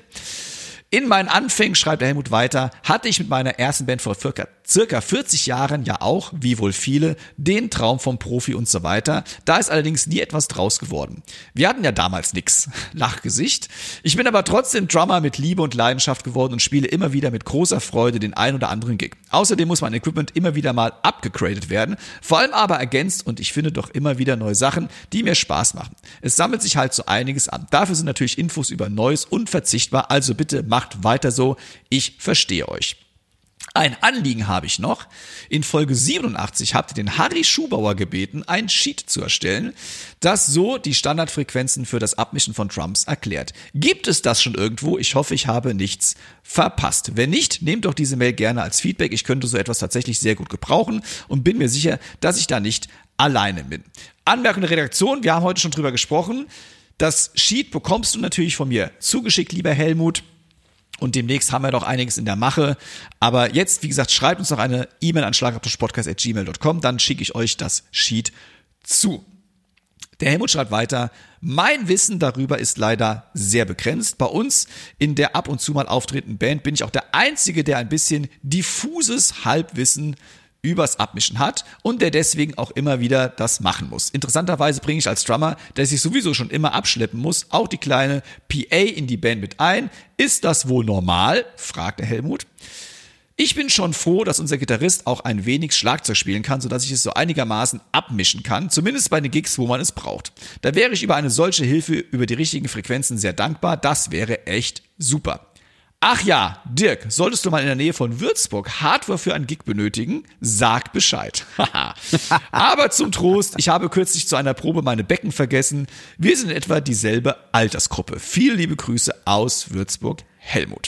In meinen Anfängen, schreibt der Helmut weiter, hatte ich mit meiner ersten Band vor circa 40 Jahren ja auch, wie wohl viele, den Traum vom Profi und so weiter. Da ist allerdings nie etwas draus geworden. Wir hatten ja damals nix. Lachgesicht. Ich bin aber trotzdem Drummer mit Liebe und Leidenschaft geworden und spiele immer wieder mit großer Freude den ein oder anderen Gig. Außerdem muss mein Equipment immer wieder mal upgegradet werden, vor allem aber ergänzt und ich finde doch immer wieder neue Sachen, die mir Spaß machen. Es sammelt sich halt so einiges an. Dafür sind natürlich Infos über Neues unverzichtbar, also bitte macht weiter so, ich verstehe euch. Ein Anliegen habe ich noch. In Folge 87 habt ihr den Harry Schubauer gebeten, ein Sheet zu erstellen, das so die Standardfrequenzen für das Abmischen von Drums erklärt. Gibt es das schon irgendwo? Ich hoffe, ich habe nichts verpasst. Wenn nicht, nehmt doch diese Mail gerne als Feedback. Ich könnte so etwas tatsächlich sehr gut gebrauchen und bin mir sicher, dass ich da nicht alleine bin. Anmerkung der Redaktion, wir haben heute schon drüber gesprochen. Das Sheet bekommst du natürlich von mir zugeschickt, lieber Helmut. Und demnächst haben wir doch einiges in der Mache. Aber jetzt, wie gesagt, schreibt uns noch eine E-Mail an schlagabtauschpodcast@gmail.com, dann schicke ich euch das Sheet zu. Der Helmut schreibt weiter: Mein Wissen darüber ist leider sehr begrenzt. Bei uns in der ab und zu mal auftretenden Band bin ich auch der Einzige, der ein bisschen diffuses Halbwissen übers Abmischen hat und der deswegen auch immer wieder das machen muss. Interessanterweise bringe ich als Drummer, der sich sowieso schon immer abschleppen muss, auch die kleine PA in die Band mit ein. Ist das wohl normal? Fragt der Helmut. Ich bin schon froh, dass unser Gitarrist auch ein wenig Schlagzeug spielen kann, sodass ich es so einigermaßen abmischen kann, zumindest bei den Gigs, wo man es braucht. Da wäre ich über eine solche Hilfe über die richtigen Frequenzen sehr dankbar. Das wäre echt super. Ach ja, Dirk, solltest du mal in der Nähe von Würzburg Hardware für einen Gig benötigen, sag Bescheid. Aber zum Trost, ich habe kürzlich zu einer Probe meine Becken vergessen. Wir sind in etwa dieselbe Altersgruppe. Viele liebe Grüße aus Würzburg, Helmut.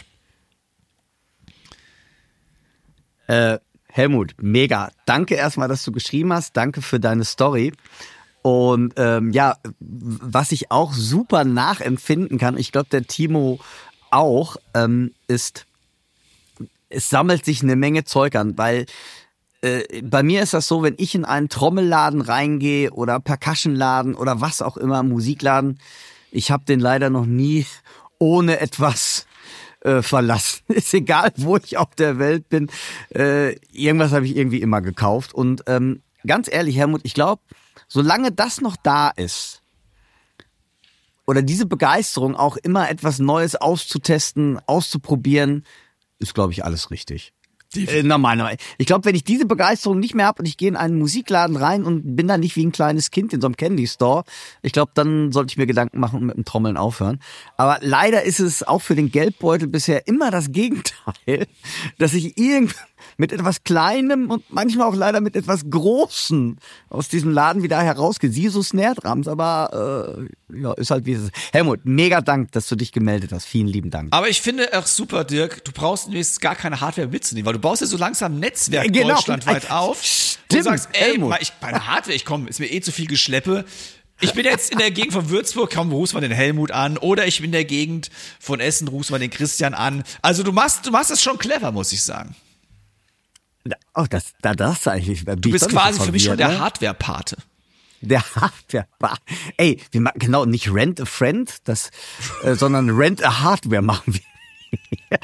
Helmut, mega. Danke erstmal, dass du geschrieben hast. Danke für deine Story. Und was ich auch super nachempfinden kann, ich glaube, der Timo auch, ist, es sammelt sich eine Menge Zeug an, weil bei mir ist das so, wenn ich in einen Trommelladen reingehe oder Percussionladen oder was auch immer, Musikladen, ich habe den leider noch nie ohne etwas verlassen. Ist egal, wo ich auf der Welt bin, irgendwas habe ich irgendwie immer gekauft. Und ganz ehrlich, Helmut, ich glaube, solange das noch da ist, oder diese Begeisterung, auch immer etwas Neues auszutesten, auszuprobieren, ist, glaube ich, alles richtig. Ich glaube, wenn ich diese Begeisterung nicht mehr habe und ich gehe in einen Musikladen rein und bin dann nicht wie ein kleines Kind in so einem Candy Store, ich glaube, dann sollte ich mir Gedanken machen und mit dem Trommeln aufhören. Aber leider ist es auch für den Geldbeutel bisher immer das Gegenteil, dass ich mit etwas Kleinem und manchmal auch leider mit etwas Großem aus diesem Laden wieder herausgeht. Sie so Snare-Drums, aber ja, ist halt wie es ist. Helmut, mega Dank, dass du dich gemeldet hast. Vielen lieben Dank. Aber ich finde auch super, Dirk, du brauchst jetzt gar keine Hardware mitzunehmen, weil du baust ja so langsam ein Netzwerk deutschlandweit auf. Stimmt, und sagst, ey, Helmut. meine Hardware, ist mir zu viel Geschleppe. Ich bin jetzt in der Gegend von Würzburg, komm, rufst mal den Helmut an. Oder ich bin in der Gegend von Essen, rufst mal den Christian an. Also du machst das schon clever, muss ich sagen. Oh, das eigentlich. Du bist quasi für mich schon der Hardware-Pate. Der Hardware. Ey, wir machen genau nicht Rent a Friend, sondern Rent a Hardware machen wir.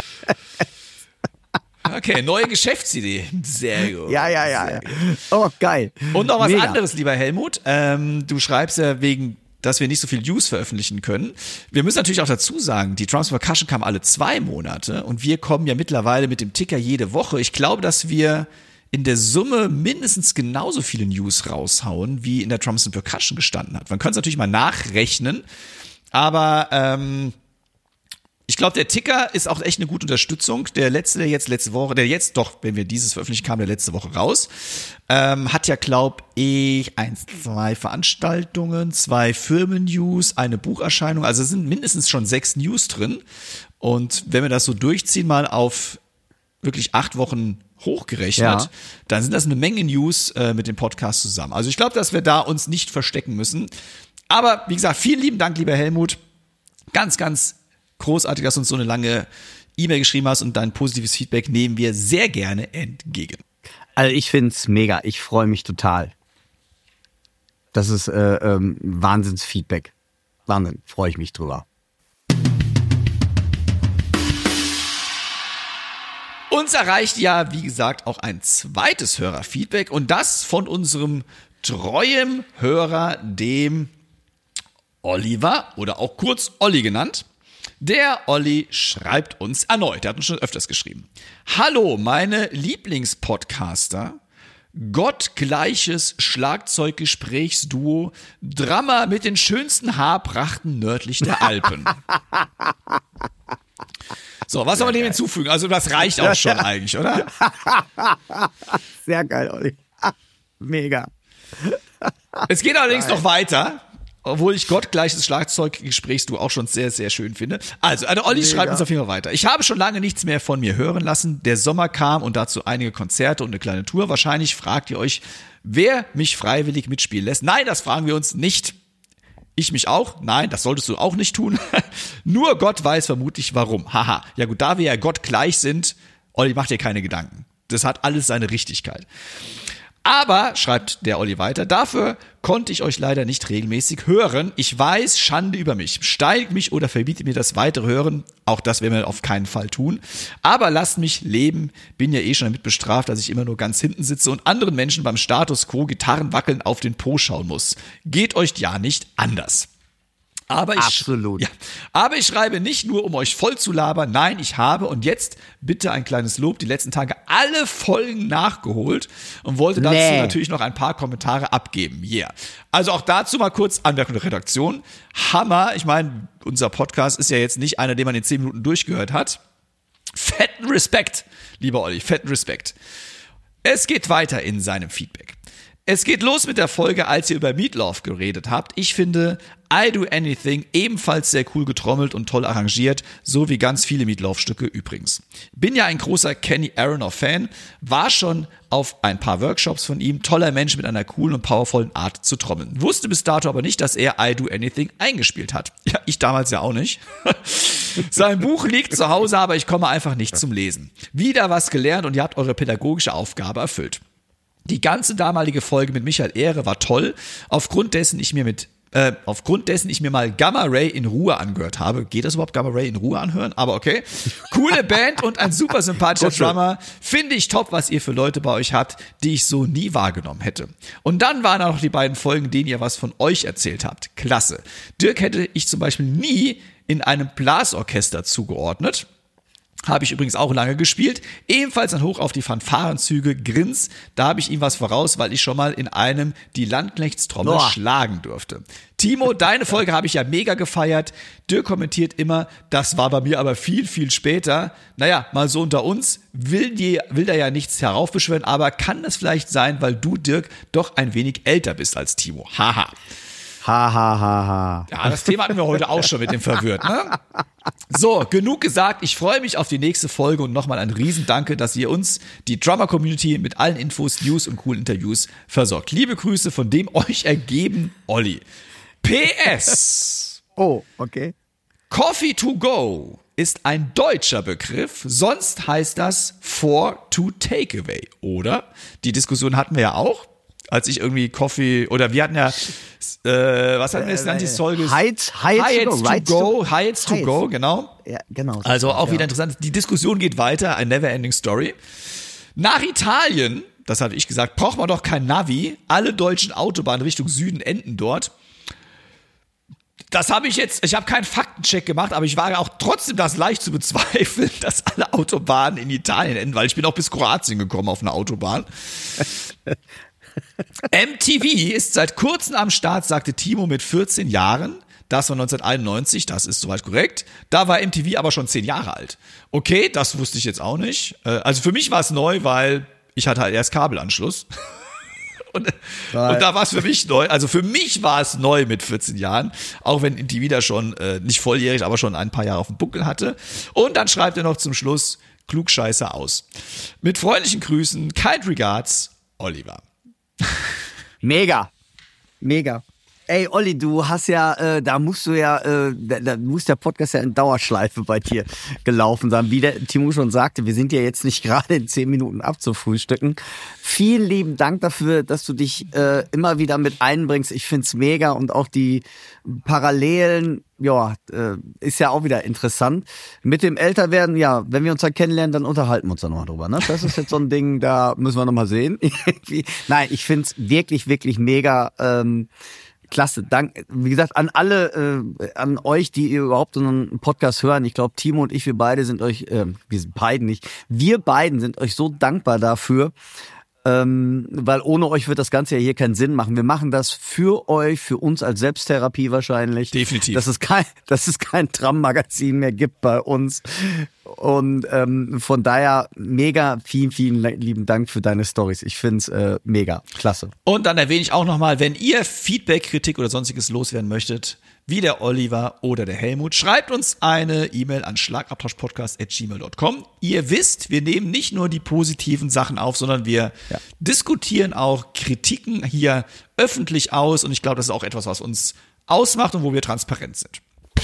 Okay, neue Geschäftsidee. Sehr gut. Ja. Oh, geil. Und noch was Mega. anderes, lieber Helmut. Du schreibst ja dass wir nicht so viel News veröffentlichen können. Wir müssen natürlich auch dazu sagen, die Drums Percussion kam alle 2 Monate und wir kommen ja mittlerweile mit dem Ticker jede Woche. Ich glaube, dass wir in der Summe mindestens genauso viele News raushauen, wie in der Drums Percussion gestanden hat. Man könnte es natürlich mal nachrechnen, aber ich glaube, der Ticker ist auch echt eine gute Unterstützung. Der wenn wir dieses veröffentlichen, kam der letzte Woche raus. Hat ja, glaube ich, 2 Veranstaltungen, 2 Firmen-News, eine Bucherscheinung. Also es sind mindestens schon 6 News drin. Und wenn wir das so durchziehen, mal auf wirklich 8 Wochen hochgerechnet, dann sind das eine Menge News mit dem Podcast zusammen. Also ich glaube, dass wir da uns nicht verstecken müssen. Aber wie gesagt, vielen lieben Dank, lieber Helmut. Ganz, ganz großartig, dass du uns so eine lange E-Mail geschrieben hast und dein positives Feedback nehmen wir sehr gerne entgegen. Also ich find's mega. Ich freue mich total. Das ist Wahnsinnsfeedback. Wahnsinn, freue ich mich drüber. Uns erreicht ja, wie gesagt, auch ein zweites Hörerfeedback und das von unserem treuen Hörer, dem Oliver oder auch kurz Olli genannt. Der Olli schreibt uns erneut, der hat uns schon öfters geschrieben. Hallo, meine Lieblingspodcaster, gottgleiches Schlagzeuggesprächsduo, Drummer mit den schönsten Haarprachten nördlich der Alpen. So, was soll man dem hinzufügen? Also das reicht auch schon eigentlich, oder? Sehr geil, Olli. Mega. Es geht allerdings noch weiter. Obwohl ich gottgleiches Schlagzeuggesprächsduo auch schon sehr, sehr schön finde. Also, der Olli schreibt uns auf jeden Fall weiter. Ich habe schon lange nichts mehr von mir hören lassen. Der Sommer kam und dazu einige Konzerte und eine kleine Tour. Wahrscheinlich fragt ihr euch, wer mich freiwillig mitspielen lässt. Nein, das fragen wir uns nicht. Ich mich auch? Nein, das solltest du auch nicht tun. Nur Gott weiß vermutlich warum. Haha. Ja gut, da wir ja Gott gleich sind, Olli, mach dir keine Gedanken. Das hat alles seine Richtigkeit. Aber, schreibt der Olli weiter, dafür konnte ich euch leider nicht regelmäßig hören. Ich weiß, Schande über mich. Steigt mich oder verbietet mir das weitere Hören. Auch das werden wir auf keinen Fall tun. Aber lasst mich leben. Bin ja eh schon damit bestraft, dass ich immer nur ganz hinten sitze und anderen Menschen beim Status Quo Gitarren wackeln auf den Po schauen muss. Geht euch ja nicht anders. Absolut. Ja, aber ich schreibe nicht nur, um euch voll zu labern. Nein, ich habe, und jetzt bitte ein kleines Lob, die letzten Tage alle Folgen nachgeholt und wollte dazu natürlich noch ein paar Kommentare abgeben. Yeah. Also auch dazu mal kurz Anmerkung der Redaktion. Hammer. Ich meine, unser Podcast ist ja jetzt nicht einer, den man in 10 Minuten durchgehört hat. Fetten Respekt, lieber Olli, fetten Respekt. Es geht weiter in seinem Feedback. Es geht los mit der Folge, als ihr über Meatloaf geredet habt. Ich finde I Do Anything ebenfalls sehr cool getrommelt und toll arrangiert, so wie ganz viele Meatloaf-Stücke übrigens. Bin ja ein großer Kenny Aronoff-Fan, war schon auf ein paar Workshops von ihm, toller Mensch mit einer coolen und powervollen Art zu trommeln. Wusste bis dato aber nicht, dass er I Do Anything eingespielt hat. Ja, ich damals ja auch nicht. Sein Buch liegt zu Hause, aber ich komme einfach nicht zum Lesen. Wieder was gelernt und ihr habt eure pädagogische Aufgabe erfüllt. Die ganze damalige Folge mit Michael Ehre war toll, aufgrund dessen ich mir mal Gamma Ray in Ruhe angehört habe. Geht das überhaupt, Gamma Ray in Ruhe anhören? Aber okay. Coole Band und ein super sympathischer Drummer. Finde ich top, was ihr für Leute bei euch habt, die ich so nie wahrgenommen hätte. Und dann waren auch noch die beiden Folgen, denen ihr was von euch erzählt habt. Klasse. Dirk hätte ich zum Beispiel nie in einem Blasorchester zugeordnet. Habe ich übrigens auch lange gespielt. Ebenfalls ein Hoch auf die Fanfarenzüge Grins. Da habe ich ihm was voraus, weil ich schon mal in einem die Landknechtstrommel schlagen durfte. Timo, deine Folge habe ich ja mega gefeiert. Dirk kommentiert immer, das war bei mir aber viel, viel später. Naja, mal so unter uns, will da ja nichts heraufbeschwören, aber kann das vielleicht sein, weil du, Dirk, doch ein wenig älter bist als Timo. Haha. Ha, ha, ha, ha. Ja, das Thema hatten wir heute auch schon mit dem Verwirrt, ne? So, genug gesagt. Ich freue mich auf die nächste Folge und nochmal ein Riesendanke, dass ihr uns, die Drummer-Community, mit allen Infos, News und coolen Interviews versorgt. Liebe Grüße von dem euch ergeben Olli. PS. Oh, okay. Coffee to go ist ein deutscher Begriff, sonst heißt das for to take away, oder? Die Diskussion hatten wir ja auch, als ich irgendwie Coffee, oder wir hatten ja, was hatten wir jetzt genannt, die Folge? Heights to go, genau. Ja, genau. Also auch wieder interessant, die Diskussion geht weiter, ein never-ending story. Nach Italien, das hatte ich gesagt, braucht man doch kein Navi, alle deutschen Autobahnen Richtung Süden enden dort. Das habe ich habe keinen Faktencheck gemacht, aber ich wage auch trotzdem das leicht zu bezweifeln, dass alle Autobahnen in Italien enden, weil ich bin auch bis Kroatien gekommen auf einer Autobahn. MTV ist seit kurzem am Start, sagte Timo mit 14 Jahren. Das war 1991, das ist soweit korrekt. Da war MTV aber schon 10 Jahre alt. Okay, das wusste ich jetzt auch nicht. Also für mich war es neu, weil ich hatte halt erst Kabelanschluss. Und da war es für mich neu. Also für mich war es neu mit 14 Jahren, auch wenn MTV da schon nicht volljährig, aber schon ein paar Jahre auf dem Buckel hatte. Und dann schreibt er noch zum Schluss, Klugscheißer aus. Mit freundlichen Grüßen, kind regards, Oliver. Mega. Ey, Olli, du hast ja, da muss der Podcast ja in Dauerschleife bei dir gelaufen sein. Wie der Timo schon sagte, wir sind ja jetzt nicht gerade in 10 Minuten abzufrühstücken. Vielen lieben Dank dafür, dass du dich immer wieder mit einbringst. Ich find's mega und auch die Parallelen, ja, ist ja auch wieder interessant. Mit dem Älterwerden, ja, wenn wir uns dann kennenlernen, dann unterhalten wir uns da nochmal drüber. Ne? Das ist jetzt so ein Ding, da müssen wir nochmal sehen. Nein, ich find's wirklich, wirklich mega klasse. Dank, wie gesagt, an alle, an euch, die ihr überhaupt so einen Podcast hören. Ich glaube, Timo und ich, wir beiden sind euch so dankbar dafür, weil ohne euch wird das Ganze ja hier keinen Sinn machen. Wir machen das für euch, für uns als Selbsttherapie wahrscheinlich. Definitiv. Dass es kein Tram-Magazin mehr gibt bei uns. Und von daher mega vielen lieben Dank für deine Storys. Ich find's mega klasse. Und dann erwähne ich auch nochmal, wenn ihr Feedback, Kritik oder sonstiges loswerden möchtet, wie der Oliver oder der Helmut, schreibt uns eine E-Mail an schlagabtauschpodcast@gmail.com. Ihr wisst, wir nehmen nicht nur die positiven Sachen auf, sondern wir diskutieren auch Kritiken hier öffentlich aus. Und ich glaube, das ist auch etwas, was uns ausmacht und wo wir transparent sind.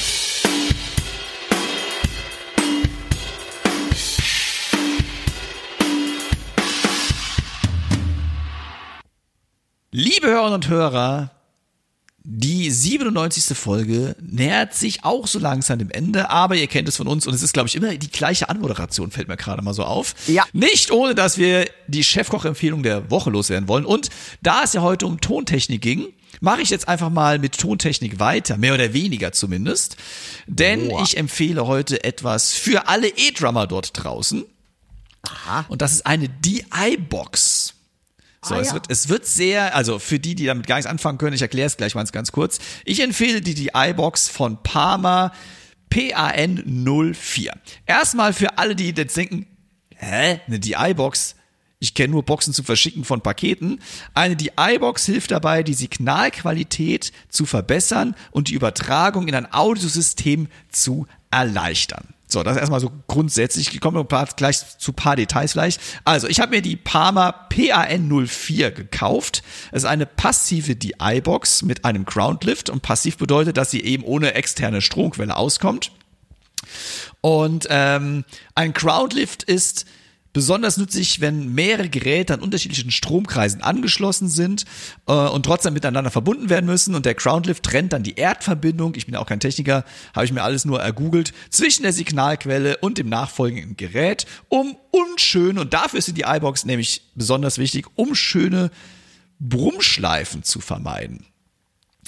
Liebe Hörerinnen und Hörer, die 97. Folge nähert sich auch so langsam dem Ende, aber ihr kennt es von uns und es ist, glaube ich, immer die gleiche Anmoderation, fällt mir gerade mal so auf. Ja. Nicht ohne, dass wir die Chefkoch-Empfehlung der Woche loswerden wollen. Und da es ja heute um Tontechnik ging, mache ich jetzt einfach mal mit Tontechnik weiter, mehr oder weniger zumindest. Denn ich empfehle heute etwas für alle E-Drummer dort draußen. Aha. Und das ist eine DI-Box. So, es wird sehr, also für die damit gar nichts anfangen können, ich erkläre es gleich mal ganz kurz. Ich empfehle die DI-Box von Parma PAN04. Erstmal für alle, die jetzt denken, eine DI-Box? Ich kenne nur Boxen zum Verschicken von Paketen. Eine DI-Box hilft dabei, die Signalqualität zu verbessern und die Übertragung in ein Audiosystem zu erleichtern. So, das erstmal so grundsätzlich. Ich komme gleich zu ein paar Details vielleicht. Also, ich habe mir die Parma PAN04 gekauft. Es ist eine passive DI-Box mit einem Groundlift. Und passiv bedeutet, dass sie eben ohne externe Stromquelle auskommt. Und ein Groundlift ist besonders nützlich, wenn mehrere Geräte an unterschiedlichen Stromkreisen angeschlossen sind und trotzdem miteinander verbunden werden müssen. Und der Groundlift trennt dann die Erdverbindung, ich bin ja auch kein Techniker, habe ich mir alles nur ergoogelt, zwischen der Signalquelle und dem nachfolgenden Gerät, um unschöne, und dafür ist die DI-Box nämlich besonders wichtig, um schöne Brummschleifen zu vermeiden.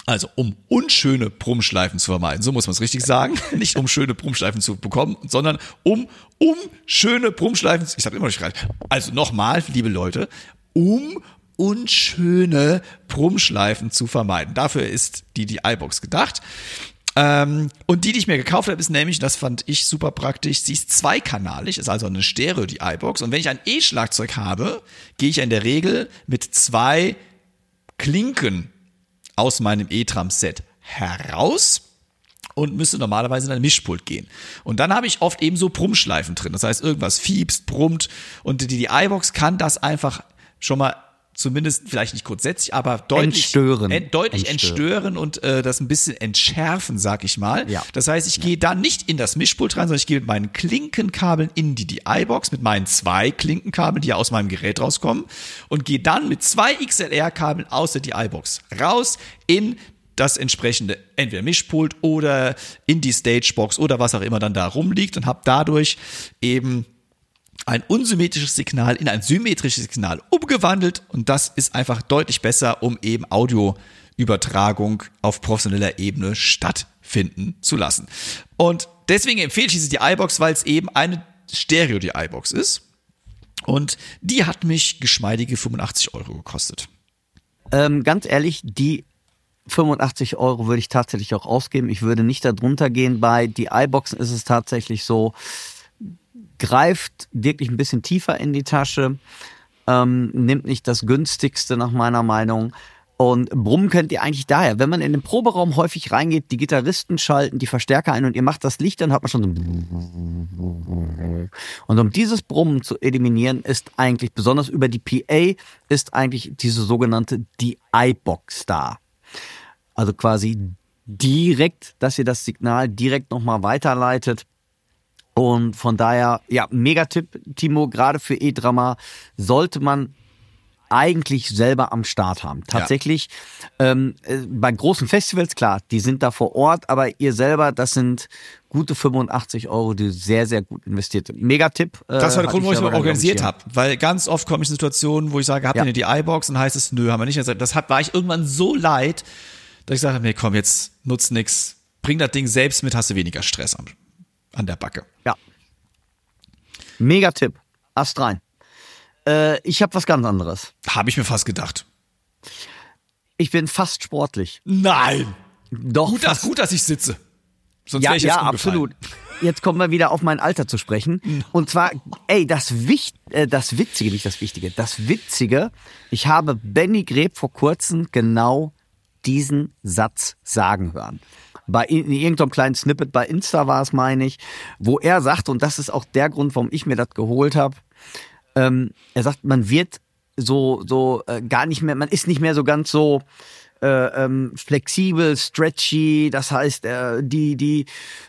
Also um unschöne Brummschleifen zu vermeiden, so muss man es richtig sagen, nicht um schöne Brummschleifen zu bekommen, sondern um schöne Brummschleifen, ich sage immer nicht gerade, also nochmal, liebe Leute, um unschöne Brummschleifen zu vermeiden. Dafür ist die iBox gedacht. Und die ich mir gekauft habe, ist nämlich, das fand ich super praktisch, sie ist zweikanalig, ist also eine Stereo, die iBox. Und wenn ich ein E-Schlagzeug habe, gehe ich in der Regel mit 2 Klinken aus meinem E-Drum-Set heraus und müsste normalerweise in ein Mischpult gehen. Und dann habe ich oft eben so Brummschleifen drin. Das heißt, irgendwas fiepst, brummt und die iBox kann das einfach schon mal zumindest vielleicht nicht grundsätzlich, aber deutlich entstören und das ein bisschen entschärfen, sag ich mal. Ja. Das heißt, ich gehe da nicht in das Mischpult rein, sondern ich gehe mit meinen Klinkenkabeln in die iBox, mit meinen 2 Klinkenkabeln, die ja aus meinem Gerät rauskommen, und gehe dann mit 2 XLR-Kabeln aus der iBox raus in das entsprechende entweder Mischpult oder in die Stagebox oder was auch immer dann da rumliegt und habe dadurch eben ein unsymmetrisches Signal in ein symmetrisches Signal umgewandelt, und das ist einfach deutlich besser, um eben Audioübertragung auf professioneller Ebene stattfinden zu lassen. Und deswegen empfehle ich die iBox, weil es eben eine Stereo die iBox ist, und die hat mich geschmeidige 85 € gekostet. Ganz ehrlich, die 85 € würde ich tatsächlich auch ausgeben. Ich würde nicht darunter gehen. Bei die iBoxen ist es tatsächlich so, greift wirklich ein bisschen tiefer in die Tasche, nimmt nicht das günstigste nach meiner Meinung. Und brummen könnt ihr eigentlich daher, wenn man in den Proberaum häufig reingeht, die Gitarristen schalten die Verstärker ein und ihr macht das Licht, dann hat man schon so. Und um dieses Brummen zu eliminieren, ist eigentlich, besonders über die PA, ist eigentlich diese sogenannte DI-Box da. Also quasi direkt, dass ihr das Signal direkt nochmal weiterleitet. Und von daher, ja, Megatipp, Timo, gerade für E-Drummer sollte man eigentlich selber am Start haben. Tatsächlich, bei großen Festivals, klar, die sind da vor Ort, aber ihr selber, das sind gute 85 €, die sehr, sehr gut investiert sind. Megatipp. Das war der Grund, warum ich es organisiert habe. Weil ganz oft komme ich in Situationen, wo ich sage, habt ihr die iBox? Und heißt es, nö, haben wir nicht. Das war ich irgendwann so leid, dass ich gesagt habe, nee, komm, jetzt nutzt nix. Bring das Ding selbst mit, hast du weniger Stress an der Backe. Ja. Megatipp. Ast rein. Ich habe was ganz anderes. Habe ich mir fast gedacht. Ich bin fast sportlich. Nein! Doch. Gut, dass ich sitze. Sonst Ja, wäre ich jetzt ja, umgefallen. absolut. Jetzt kommen wir wieder auf mein Alter zu sprechen. Und zwar, das Witzige, nicht das Wichtige, das Witzige, ich habe Benny Greb vor kurzem genau diesen Satz sagen hören. In irgendeinem kleinen Snippet bei Insta war es, meine ich, wo er sagt, und das ist auch der Grund, warum ich mir das geholt habe, er sagt, man wird so gar nicht mehr, man ist nicht mehr so ganz so flexibel, stretchy, das heißt, die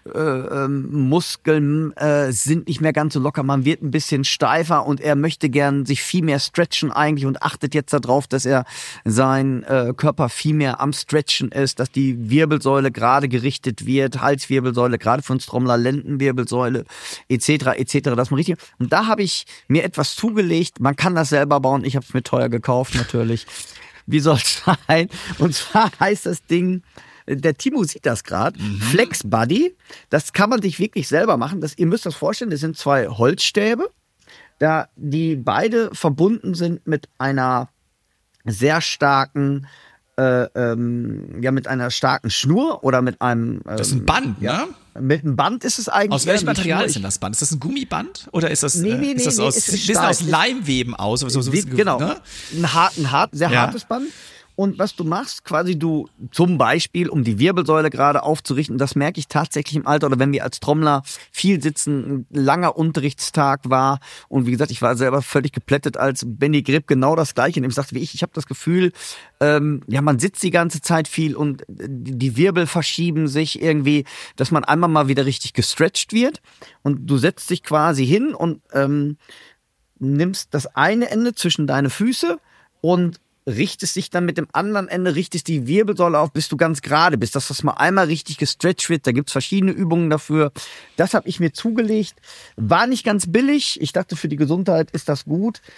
Muskeln sind nicht mehr ganz so locker, man wird ein bisschen steifer und er möchte gern sich viel mehr stretchen eigentlich und achtet jetzt darauf, dass er sein Körper viel mehr am Stretchen ist, dass die Wirbelsäule gerade gerichtet wird, Halswirbelsäule, gerade für uns Trommler, Lendenwirbelsäule, etc., dass man richtig, und da habe ich mir etwas zugelegt, man kann das selber bauen, ich habe es mir teuer gekauft natürlich. Wie soll's sein? Und zwar heißt das Ding, der Timo sieht das gerade, Flex Buddy. Das kann man sich wirklich selber machen. Ihr müsst das vorstellen, das sind 2 Holzstäbe, die beide verbunden sind mit einer sehr starken, mit einer starken Schnur oder mit einem. Das ist ein Band, ne? Mit einem Band ist es eigentlich. Aus welchem Material ist denn das Band? Ist das ein Gummiband? Oder ist das, ist das aus Leimweben aus? Genau. Ne? Ein sehr hartes Band. Und was du machst, quasi du zum Beispiel, um die Wirbelsäule gerade aufzurichten, das merke ich tatsächlich im Alter oder wenn wir als Trommler viel sitzen, ein langer Unterrichtstag war und wie gesagt, ich war selber völlig geplättet, als Benny Greb genau das Gleiche und ihm sagte wie ich habe das Gefühl, man sitzt die ganze Zeit viel und die Wirbel verschieben sich irgendwie, dass man einmal mal wieder richtig gestretcht wird und du setzt dich quasi hin und nimmst das eine Ende zwischen deine Füße und richtest dich dann mit dem anderen Ende, richtest die Wirbelsäule auf, bis du ganz gerade bist, dass das mal einmal richtig gestretcht wird. Da gibt's verschiedene Übungen dafür. Das habe ich mir zugelegt. War nicht ganz billig. Ich dachte, für die Gesundheit ist das gut.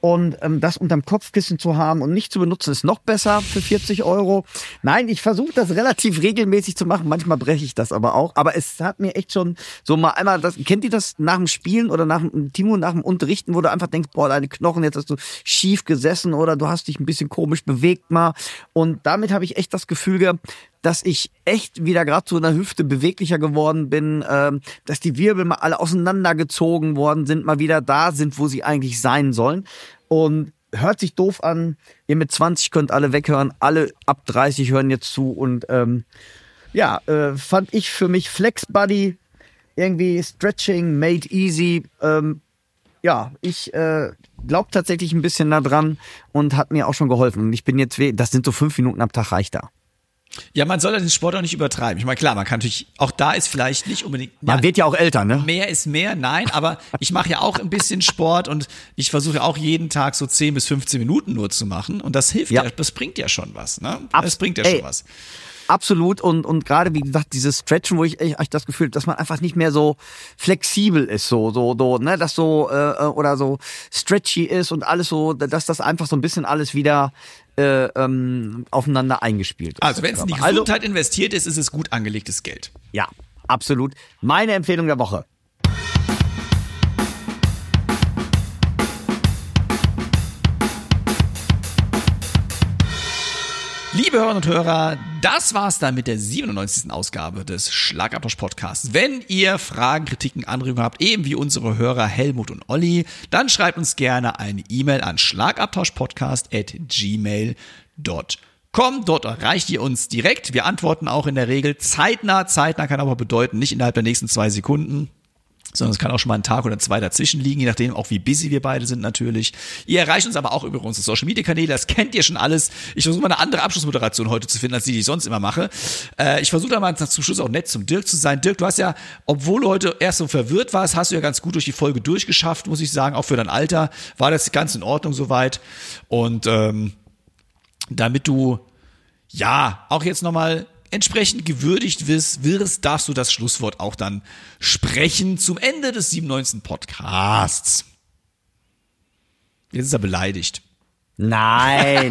Und das unterm Kopfkissen zu haben und nicht zu benutzen, ist noch besser für 40 €. Nein, ich versuche das relativ regelmäßig zu machen. Manchmal breche ich das aber auch. Aber es hat mir echt schon so mal einmal, kennt ihr das nach dem Spielen oder nach dem Unterrichten, wo du einfach denkst, boah, deine Knochen, jetzt hast du schief gesessen oder du hast dich ein bisschen komisch bewegt mal. Und damit habe ich echt das Gefühl gehabt, dass ich echt wieder gerade zu einer Hüfte beweglicher geworden bin, dass die Wirbel mal alle auseinandergezogen worden sind, mal wieder da sind, wo sie eigentlich sein sollen. Und hört sich doof an, ihr mit 20 könnt alle weghören, alle ab 30 hören jetzt zu. Und fand ich für mich Flex Buddy, irgendwie Stretching, made easy. Ich glaube tatsächlich ein bisschen da dran und hat mir auch schon geholfen. Und ich bin jetzt, das sind so 5 Minuten am Tag, reicht da. Ja, man soll den Sport auch nicht übertreiben. Ich meine, klar, man kann natürlich, auch da ist vielleicht nicht unbedingt... Man wird ja auch älter, ne? Mehr ist mehr, nein, aber ich mache ja auch ein bisschen Sport und ich versuche ja auch jeden Tag so 10 bis 15 Minuten nur zu machen und das hilft ja, das bringt ja schon was, ne? Das bringt ja schon was. Absolut und gerade wie gesagt dieses Stretchen, wo ich echt das Gefühl, dass man einfach nicht mehr so flexibel ist, ne, dass so oder so stretchy ist und alles so, dass das einfach so ein bisschen alles wieder aufeinander eingespielt ist. Also wenn es in die Gesundheit investiert ist, ist es gut angelegtes Geld. Ja, absolut. Meine Empfehlung der Woche. Liebe Hörerinnen und Hörer, das war's dann mit der 97. Ausgabe des Schlagabtausch-Podcasts. Wenn ihr Fragen, Kritiken, Anregungen habt, eben wie unsere Hörer Helmut und Olli, dann schreibt uns gerne eine E-Mail an schlagabtauschpodcast@gmail.com. Dort erreicht ihr uns direkt. Wir antworten auch in der Regel zeitnah. Zeitnah kann aber bedeuten, nicht innerhalb der nächsten 2 Sekunden. Sondern es kann auch schon mal ein Tag oder 2 dazwischen liegen, je nachdem auch wie busy wir beide sind natürlich. Ihr erreicht uns aber auch über unsere Social-Media-Kanäle, das kennt ihr schon alles. Ich versuche mal eine andere Abschlussmoderation heute zu finden, als die ich sonst immer mache. Ich versuche da mal zum Schluss auch nett zum Dirk zu sein. Dirk, du hast ja, obwohl du heute erst so verwirrt warst, hast du ja ganz gut durch die Folge durchgeschafft, muss ich sagen. Auch für dein Alter war das ganz in Ordnung soweit. Und damit du ja auch jetzt nochmal entsprechend gewürdigt wirst, darfst du das Schlusswort auch dann sprechen zum Ende des 97. Podcasts. Jetzt ist er beleidigt. Nein.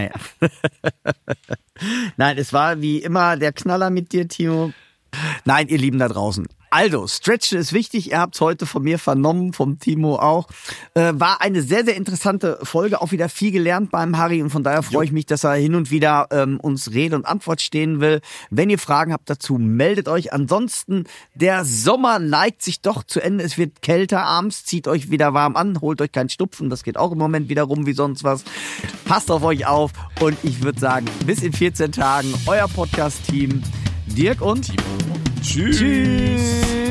Nein, es war wie immer der Knaller mit dir, Timo. Nein, ihr Lieben da draußen. Also, Stretchen ist wichtig. Ihr habt es heute von mir vernommen, vom Timo auch. War eine sehr, sehr interessante Folge. Auch wieder viel gelernt beim Harry. Und von daher freue ich mich, dass er hin und wieder uns Rede und Antwort stehen will. Wenn ihr Fragen habt dazu, meldet euch. Ansonsten, der Sommer neigt sich doch zu Ende. Es wird kälter abends. Zieht euch wieder warm an. Holt euch keinen Schnupfen. Das geht auch im Moment wieder rum wie sonst was. Passt auf euch auf. Und ich würde sagen, bis in 14 Tagen. Euer Podcast-Team Dirk und Timo. Tschüss. Tschüss.